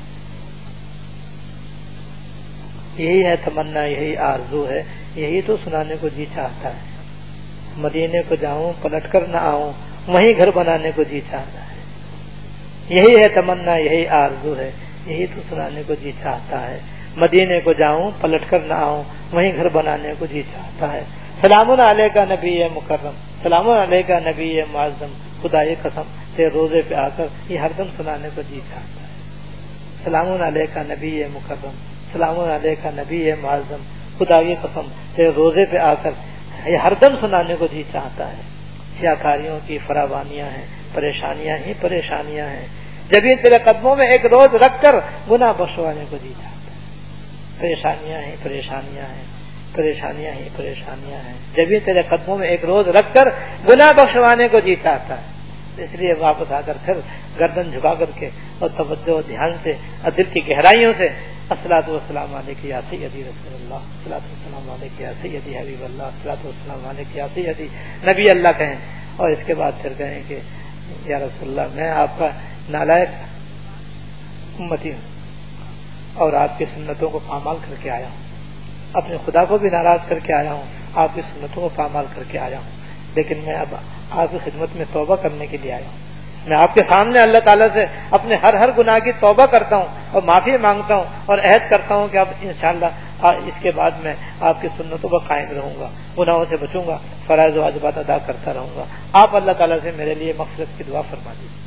یہی ہے تمنا، یہی آرزو ہے، یہی تو سنانے کو جی چاہتا ہے. مدینے کو جاؤں پلٹ کر نہ آؤں، وہیں گھر بنانے کو جی چاہتا ہے. یہی ہے تمنا، یہی آرزو ہے، یہی تو سنانے کو جی چاہتا ہے. مدینے کو جاؤں پلٹ کر نہ آؤں، وہیں گھر بنانے کو جی چاہتا ہے. سلام علیکہ نبی مکرم، سلام علیکہ نبی معظم، خدائے قسم تیرے روزے پہ آ کر یہ ہر دم سنانے کو جی چاہتا ہے. سلام علیکہ نبی مکرم، سلام علیکہ نبی معظم، خدائے قسم تیرے روزے پہ آ کر یہ ہر دم سنانے کو جی چاہتا ہے. سیاکاریوں کی فراوانیاں ہیں، پریشانیاں ہی پریشانیاں ہیں، جبھی تیرے قدموں میں ایک روز رکھ کر گناہ بخشوانے کو جی چاہتا ہے. پریشانیاں ہی پریشانیاں ہیں، پریشانیاں ہی پریشانیاں ہیں، جبھی تیرے قدموں میں ایک روز رکھ کر گناہ بخشوانے کو جی چاہتا ہے. اس لیے واپس آ کر پھر گردن جھکا کر کے اور توجہ و دھیان سے اور دل کی گہرائیوں سے الصلاۃ والسلام علیک یا سیدی رسول اللہ، الصلاۃ والسلام علیک یا سیدی حبیب اللہ، الصلاۃ والسلام علیک یا سیدی نبی اللہ کہیں. اور اس کے بعد پھر کہیں کہ یا رسول اللہ میں آپ کا نالائق امتی ہوں اور آپ کی سنتوں کو پامال کر کے آیا ہوں، اپنے خدا کو بھی ناراض کر کے آیا ہوں، آپ کی سنتوں کو پامال کر کے آیا ہوں، لیکن میں اب آپ کی خدمت میں توبہ کرنے کے لیے آیا ہوں. میں آپ کے سامنے اللہ تعالیٰ سے اپنے ہر ہر گناہ کی توبہ کرتا ہوں اور معافی مانگتا ہوں اور عہد کرتا ہوں کہ اب انشاءاللہ اس کے بعد میں آپ کی سنتوں پر قائم رہوں گا, گناہوں سے بچوں گا, فرائض و واجبات ادا کرتا رہوں گا. آپ اللہ تعالیٰ سے میرے لیے مغفرت کی دعا فرما دیجیے,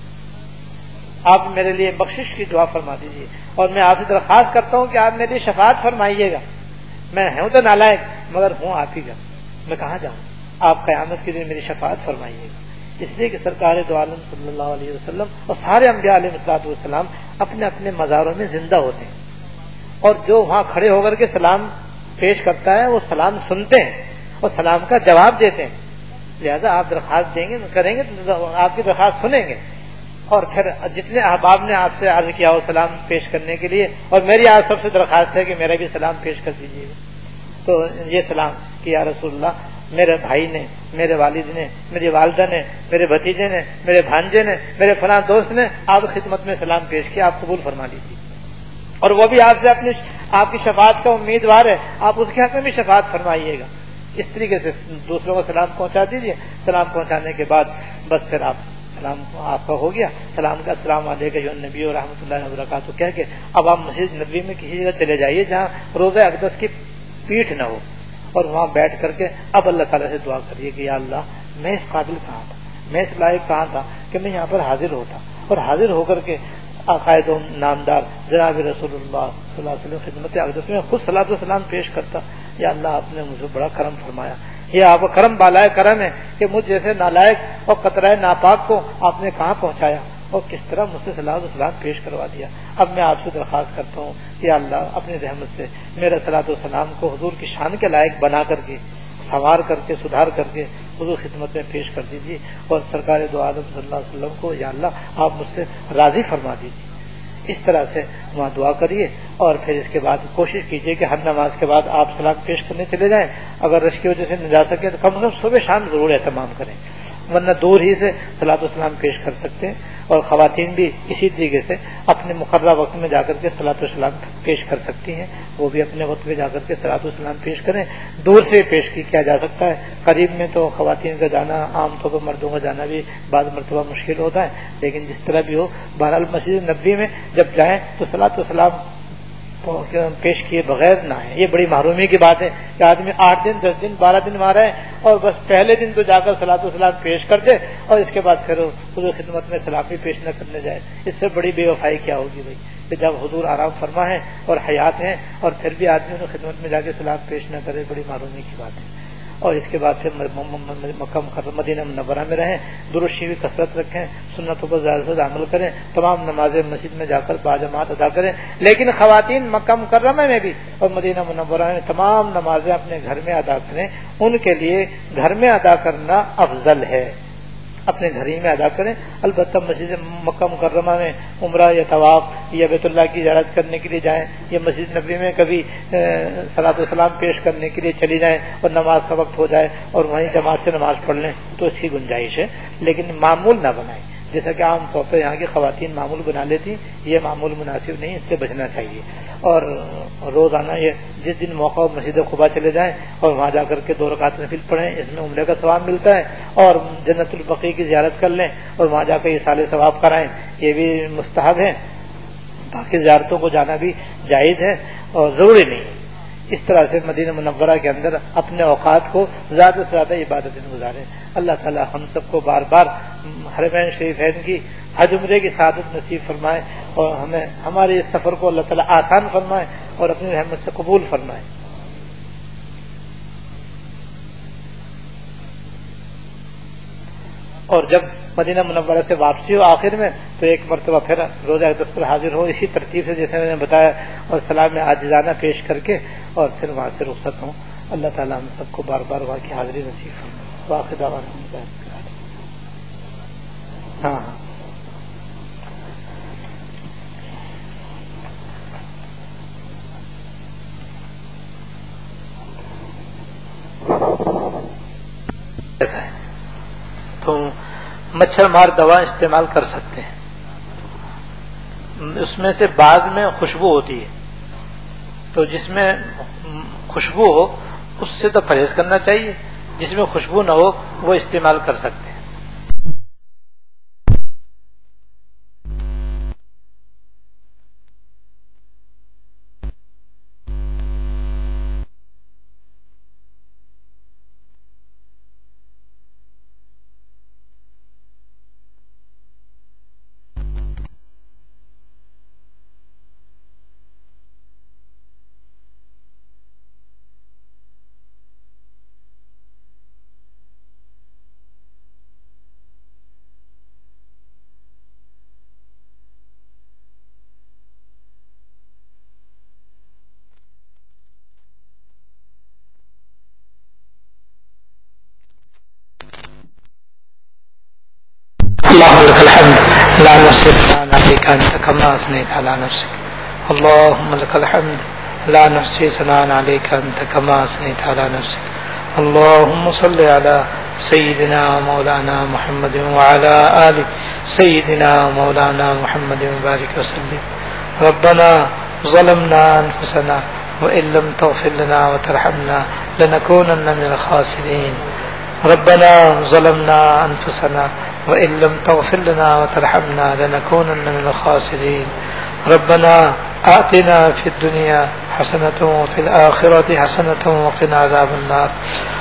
آپ میرے لیے بخشش کی دعا فرما دیجیے, اور میں آپ سے درخواست کرتا ہوں کہ آپ میری شفاعت فرمائیے گا. میں ہوں تو نالائق مگر ہوں آپ ہی کا, میں کہاں جاؤں, آپ قیامت کے دن میری شفاعت فرمائیے گا. اس لیے کہ سرکار دو عالم صلی اللہ علیہ وسلم اور سارے انبیاء علیہ الصلوۃ والسلام اپنے اپنے مزاروں میں زندہ ہوتے ہیں, اور جو وہاں کھڑے ہو کر کے سلام پیش کرتا ہے وہ سلام سنتے ہیں اور سلام کا جواب دیتے ہیں. لہذا آپ درخواست دیں گے کریں گے تو آپ کی درخواست سنیں گے, اور پھر جتنے احباب نے آپ سے عرض کیا ہو سلام پیش کرنے کے لیے, اور میری آپ سب سے درخواست ہے کہ میرا بھی سلام پیش کر دیجیے گا. تو یہ سلام کہ یا رسول اللہ, میرے بھائی نے, میرے والد نے, میری والدہ نے, میرے بھتیجے نے, میرے بھانجے نے, میرے فلاں دوست نے آپ خدمت میں سلام پیش کیا, آپ قبول فرما لیجیے, اور وہ بھی آپ سے اپنی آپ کی شفاعت کا امیدوار ہے, آپ اس کے حق میں بھی شفاعت فرمائیے گا. اس طریقے سے دوسروں کو سلام پہنچا دیجیے. سلام پہنچانے کے بعد بس پھر آپ سلام آپ کا ہو گیا, سلام کا السلام علیکم نبی و رحمۃ اللہ وبرکاتہ کہہ کے اب آپ مسجد نبی میں کسی جگہ چلے جائیے جہاں روضہ اقدس کی پیٹھ نہ ہو, اور وہاں بیٹھ کر کے اب اللہ تعالیٰ سے دعا کریے کہ یا اللہ, میں اس قابل کہاں تھا, میں اس لائق کہاں تھا کہ میں یہاں پر حاضر ہوتا, اور حاضر ہو کر کے عقائد و نامدار جناب رسول اللہ صلی اللہ علیہ وسلم خدمت اقدس میں خود صلاۃ و سلام پیش کرتا. یا اللہ, آپ نے مجھے بڑا کرم فرمایا, یہ آپ کا کرم بالائے کرم ہے کہ مجھ جیسے نالائق اور قطرہ ناپاک کو آپ نے کہاں پہنچایا اور کس طرح مجھ سے صلاۃ و سلام پیش کروا دیا. اب میں آپ سے درخواست کرتا ہوں کہ اللہ اپنی رحمت سے میرے صلاۃ و سلام کو حضور کی شان کے لائق بنا کر کے, سنوار کر کے, سدھار کر کے حضور خدمت میں پیش کر دیجیے, اور سرکار دو عالم صلی اللہ علیہ وسلم کو یا اللہ آپ مجھ سے راضی فرما دیجیے. اس طرح سے وہاں دعا کریے, اور پھر اس کے بعد کوشش کیجیے کہ ہر نماز کے بعد آپ سلام پیش کرنے چلے جائیں. اگر رش کی وجہ سے نہ جا سکے تو کم از کم صبح شام ضرور اہتمام کریں, ورنہ دور ہی سے صلاۃ و سلام پیش کر سکتے ہیں. اور خواتین بھی اسی طریقے سے اپنے مقررہ وقت میں جا کر کے صلاۃ و سلام پیش کر سکتی ہیں, وہ بھی اپنے وقت میں جا کر کے صلاۃ و سلام پیش کریں. دور سے پیش کیا جا سکتا ہے, قریب میں تو خواتین کا جانا عام طور پر مردوں کا جانا بھی بعض مرتبہ مشکل ہوتا ہے, لیکن جس طرح بھی ہو بہرحال مسجد نبوی میں جب جائیں تو صلاۃ و سلام پیش کیے بغیر نہ ہے. یہ بڑی محرومی کی بات ہے کہ آدمی آٹھ دن دس دن بارہ دن وہاں رہے اور بس پہلے دن تو جا کر صلاۃ و سلام پیش کر دے اور اس کے بعد پھر حضور خدمت میں سلامی پیش نہ کرنے جائے. اس سے بڑی بے وفائی کیا ہوگی بھائی, کہ جب حضور آرام فرما ہے اور حیات ہیں اور پھر بھی آدمی نے خدمت میں جا کے سلام پیش نہ کرے, بڑی معرومی کی بات ہے. اور اس کے بعد پھر مکہ مکرمہ مدینہ منورہ میں رہیں, درود شریف کی کثرت رکھیں, سنتوں پر زیادہ سے زیادہ عمل کریں, تمام نمازیں مسجد میں جا کر باجماعت ادا کریں. لیکن خواتین مکہ مکرمہ میں بھی اور مدینہ منورہ میں تمام نمازیں اپنے گھر میں ادا کریں. ان کے لیے گھر میں ادا کرنا افضل ہے, اپنے گھر ہی میں ادا کریں. البتہ مسجد مکہ مکرمہ میں عمرہ یا طواف یا بیت اللہ کی زیارت کرنے کے لیے جائیں, یا مسجد نبوی میں کبھی صلاۃ و سلام پیش کرنے کے لیے چلی جائیں اور نماز کا وقت ہو جائے اور وہیں جماعت سے نماز پڑھ لیں تو اس کی گنجائش ہے, لیکن معمول نہ بنائیں. جیسا کہ عام طور پر یہاں کی خواتین معمول بنا لیتی, یہ معمول مناسب نہیں, اس سے بچنا چاہیے. اور روزانہ یہ جس دن موقع ہو مسجد قباء چلے جائیں اور وہاں جا کر کے دو رکعت نفل پڑھیں, اس میں عمرے کا ثواب ملتا ہے. اور جنت البقیع کی زیارت کر لیں اور وہاں جا کے ایصال ثواب کرائیں, یہ بھی مستحب ہے. باقی زیارتوں کو جانا بھی جائز ہے اور ضروری نہیں. اس طرح سے مدینہ منورہ کے اندر اپنے اوقات کو زیادہ سے زیادہ عبادت میں گزاریں. اللہ تعالی ہم سب کو بار بار حرمین شریفین کی حج عمرے کی سعادت نصیب فرمائے اور ہمیں ہمارے اس سفر کو اللہ تعالی آسان فرمائے اور اپنی رحمت سے قبول فرمائے. اور جب مدینہ منورہ سے واپسی ہو آخر میں تو ایک مرتبہ پھر روزہ اقدس پر حاضر ہو اسی ترتیب سے جیسے میں نے بتایا, اور سلام عاجزانہ پیش کر کے اور پھر وہاں سے رخصت ہوں. اللہ تعالیٰ ہم سب کو بار بار وہاں کی حاضری نصیب فرمائے. واقع دعوانا ہاں ہاں ایسا ہے تو مچھر مار دوا استعمال کر سکتے ہیں. اس میں سے بعض میں خوشبو ہوتی ہے, تو جس میں خوشبو ہو اس سے تو پرہیز کرنا چاہیے, جس میں خوشبو نہ ہو وہ استعمال کر سکتے ہیں. لك الحمد لا نحصي ثناء عليك أنت كما أثنيت على نفسك. اللهم لك الحمد لا نحصي ثناء عليك أنت كما أثنيت على نفسك. اللهم صل على سيدنا ومولانا محمد وعلى آل سيدنا ومولانا محمد وبارك وسلم. ربنا ظلمنا أنفسنا وإن لم تغفر لنا وترحمنا لنكونن من الخاسرين. ربنا ظلمنا أنفسنا وإن لم تغفر لنا وترحمنا لنكونن من الخاسرين. ربنا آتنا في الدنيا حسنة وفي الآخرة حسنة وقنا عذاب النار.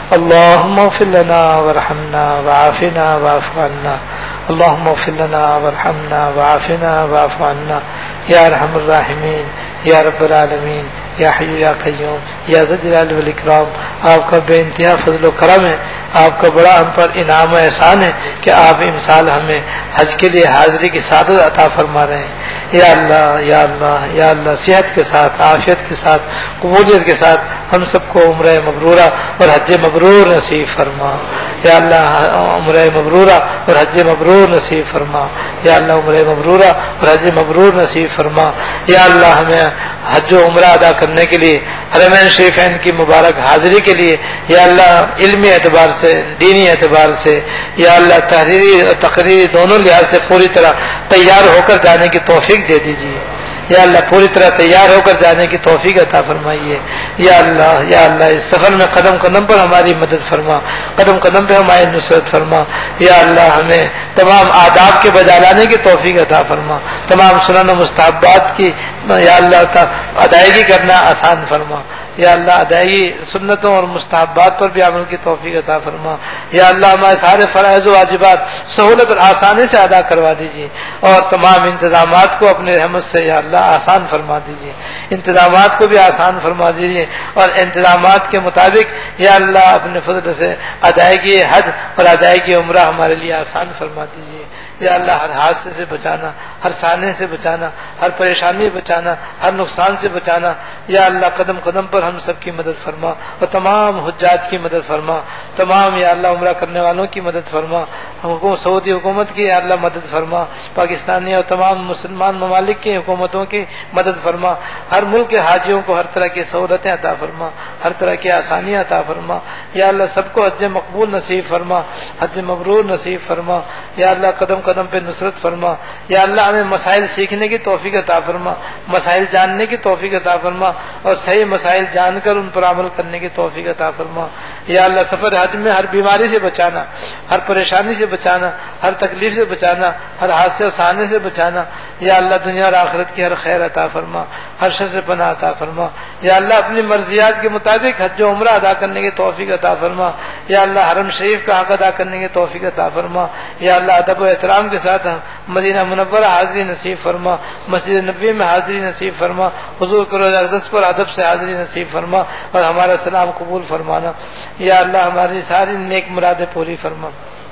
اللهم اغفر لنا وارحمنا وعافنا واعف عنا. اللهم اغفر لنا وارحمنا وعافنا واعف عنا یا ارحم الراحمین یا رب العالمین یا حی یا قیوم یا ذی الجلال والاکرام. آپ کا بے انتہا فضل و کرم ہے، آپ کا بڑا ہم پر انعام و احسان ہے کہ آپ امسال ہمیں حج کے لیے حاضری کی سعادت عطا فرما رہے ہیں. یا اللہ یا اللہ یا اللہ صحت کے ساتھ، عافیت کے ساتھ، قبولیت کے ساتھ ہم سب کو عمرہ مبرورہ اور حج مبرور نصیب فرما. یا اللہ عمرہ مبرورہ اور حج مبرور نصیب فرما. یا اللہ عمرہ مبرورہ اور حج مبرور نصیب فرما. یا اللہ ہمیں حج و عمرہ ادا کرنے کے لیے حرمین شریفین کی مبارک حاضری کے لیے یا اللہ علمی اعتبار سے، دینی اعتبار سے، یا اللہ تحریری اور تقریری دونوں لحاظ سے پوری طرح تیار ہو کر جانے کی توفیق دے دیجیے. یا اللہ پوری طرح تیار ہو کر جانے کی توفیق عطا فرمائیے. یا اللہ یا اللہ اس سفر میں قدم قدم پر ہماری مدد فرما، قدم قدم پہ ہماری نصرت فرما. یا اللہ ہمیں تمام آداب کے بجا لانے کی توفیق عطا فرما، تمام سنن و مستحبات کی یا اللہ ادائیگی کرنا آسان فرما. یا اللہ ادائیگی سنتوں اور مستحبات پر بھی عمل کی توفیق عطا فرما. یا اللہ ہمارے سارے فرائض و واجبات سہولت اور آسانی سے ادا کروا دیجیے اور تمام انتظامات کو اپنے رحمت سے یا اللہ آسان فرما دیجیے. انتظامات کو بھی آسان فرما دیجیے اور انتظامات کے مطابق یا اللہ اپنے فضل سے ادائیگی حج اور ادائیگی عمرہ ہمارے لیے آسان فرما دیجیے. یا اللہ ہر حادثے سے بچانا، ہر سانے سے بچانا، ہر پریشانی بچانا، ہر نقصان سے بچانا. یا اللہ قدم قدم پر ہم سب کی مدد فرما اور تمام حجاج کی مدد فرما، تمام یا اللہ عمرہ کرنے والوں کی مدد فرما، حکومت سعودی حکومت کی یا اللہ مدد فرما، پاکستانی اور تمام مسلمان ممالک کی حکومتوں کی مدد فرما. ہر ملک کے حاجیوں کو ہر طرح کی سہولتیں عطا فرما، ہر طرح کی آسانیاں عطا فرما. یا اللہ سب کو حج مقبول نصیب فرما، حج مبرور نصیب فرما. یا اللہ قدم قدم پہ نصرت فرما. یا اللہ ہمیں مسائل سیکھنے کی توفیق عطا فرما، مسائل جاننے کی توفیق عطا فرما اور صحیح مسائل جان کر ان پر عمل کرنے کی توفیق عطا فرما. یا اللہ سفر حج میں ہر بیماری سے بچانا، ہر پریشانی سے بچانا، ہر تکلیف سے بچانا، ہر حادثے و سانے سے بچانا. یا اللہ دنیا اور آخرت کی ہر خیر عطا فرما، ہر شر سے پناہ عطا فرما. یا اللہ اپنی مرضیات کے مطابق حج و عمرہ ادا کرنے کی توفیق عطا فرما. یا اللہ حرم شریف کا حق ادا کرنے کی توفیق عطا فرما. یا اللہ ادب و احترام کے ساتھ مدینہ منورہ حاضری نصیب فرما، مسجد نبوی میں حاضری نصیب فرما، حضور کے روضہ اقدس پر ادب سے حاضری نصیب فرما اور ہمارا سلام قبول فرمانا. یا اللہ ہماری ساری نیک مرادیں پوری فرما.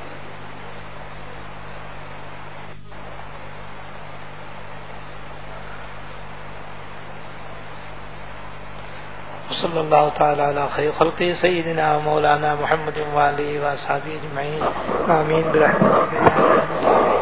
صلی اللہ تعالی علی خیر خلقہ سیدنا مولانا محمد و آلہ و صحبہ اجمعین. آمین برحمتک یا ارحم الراحمین.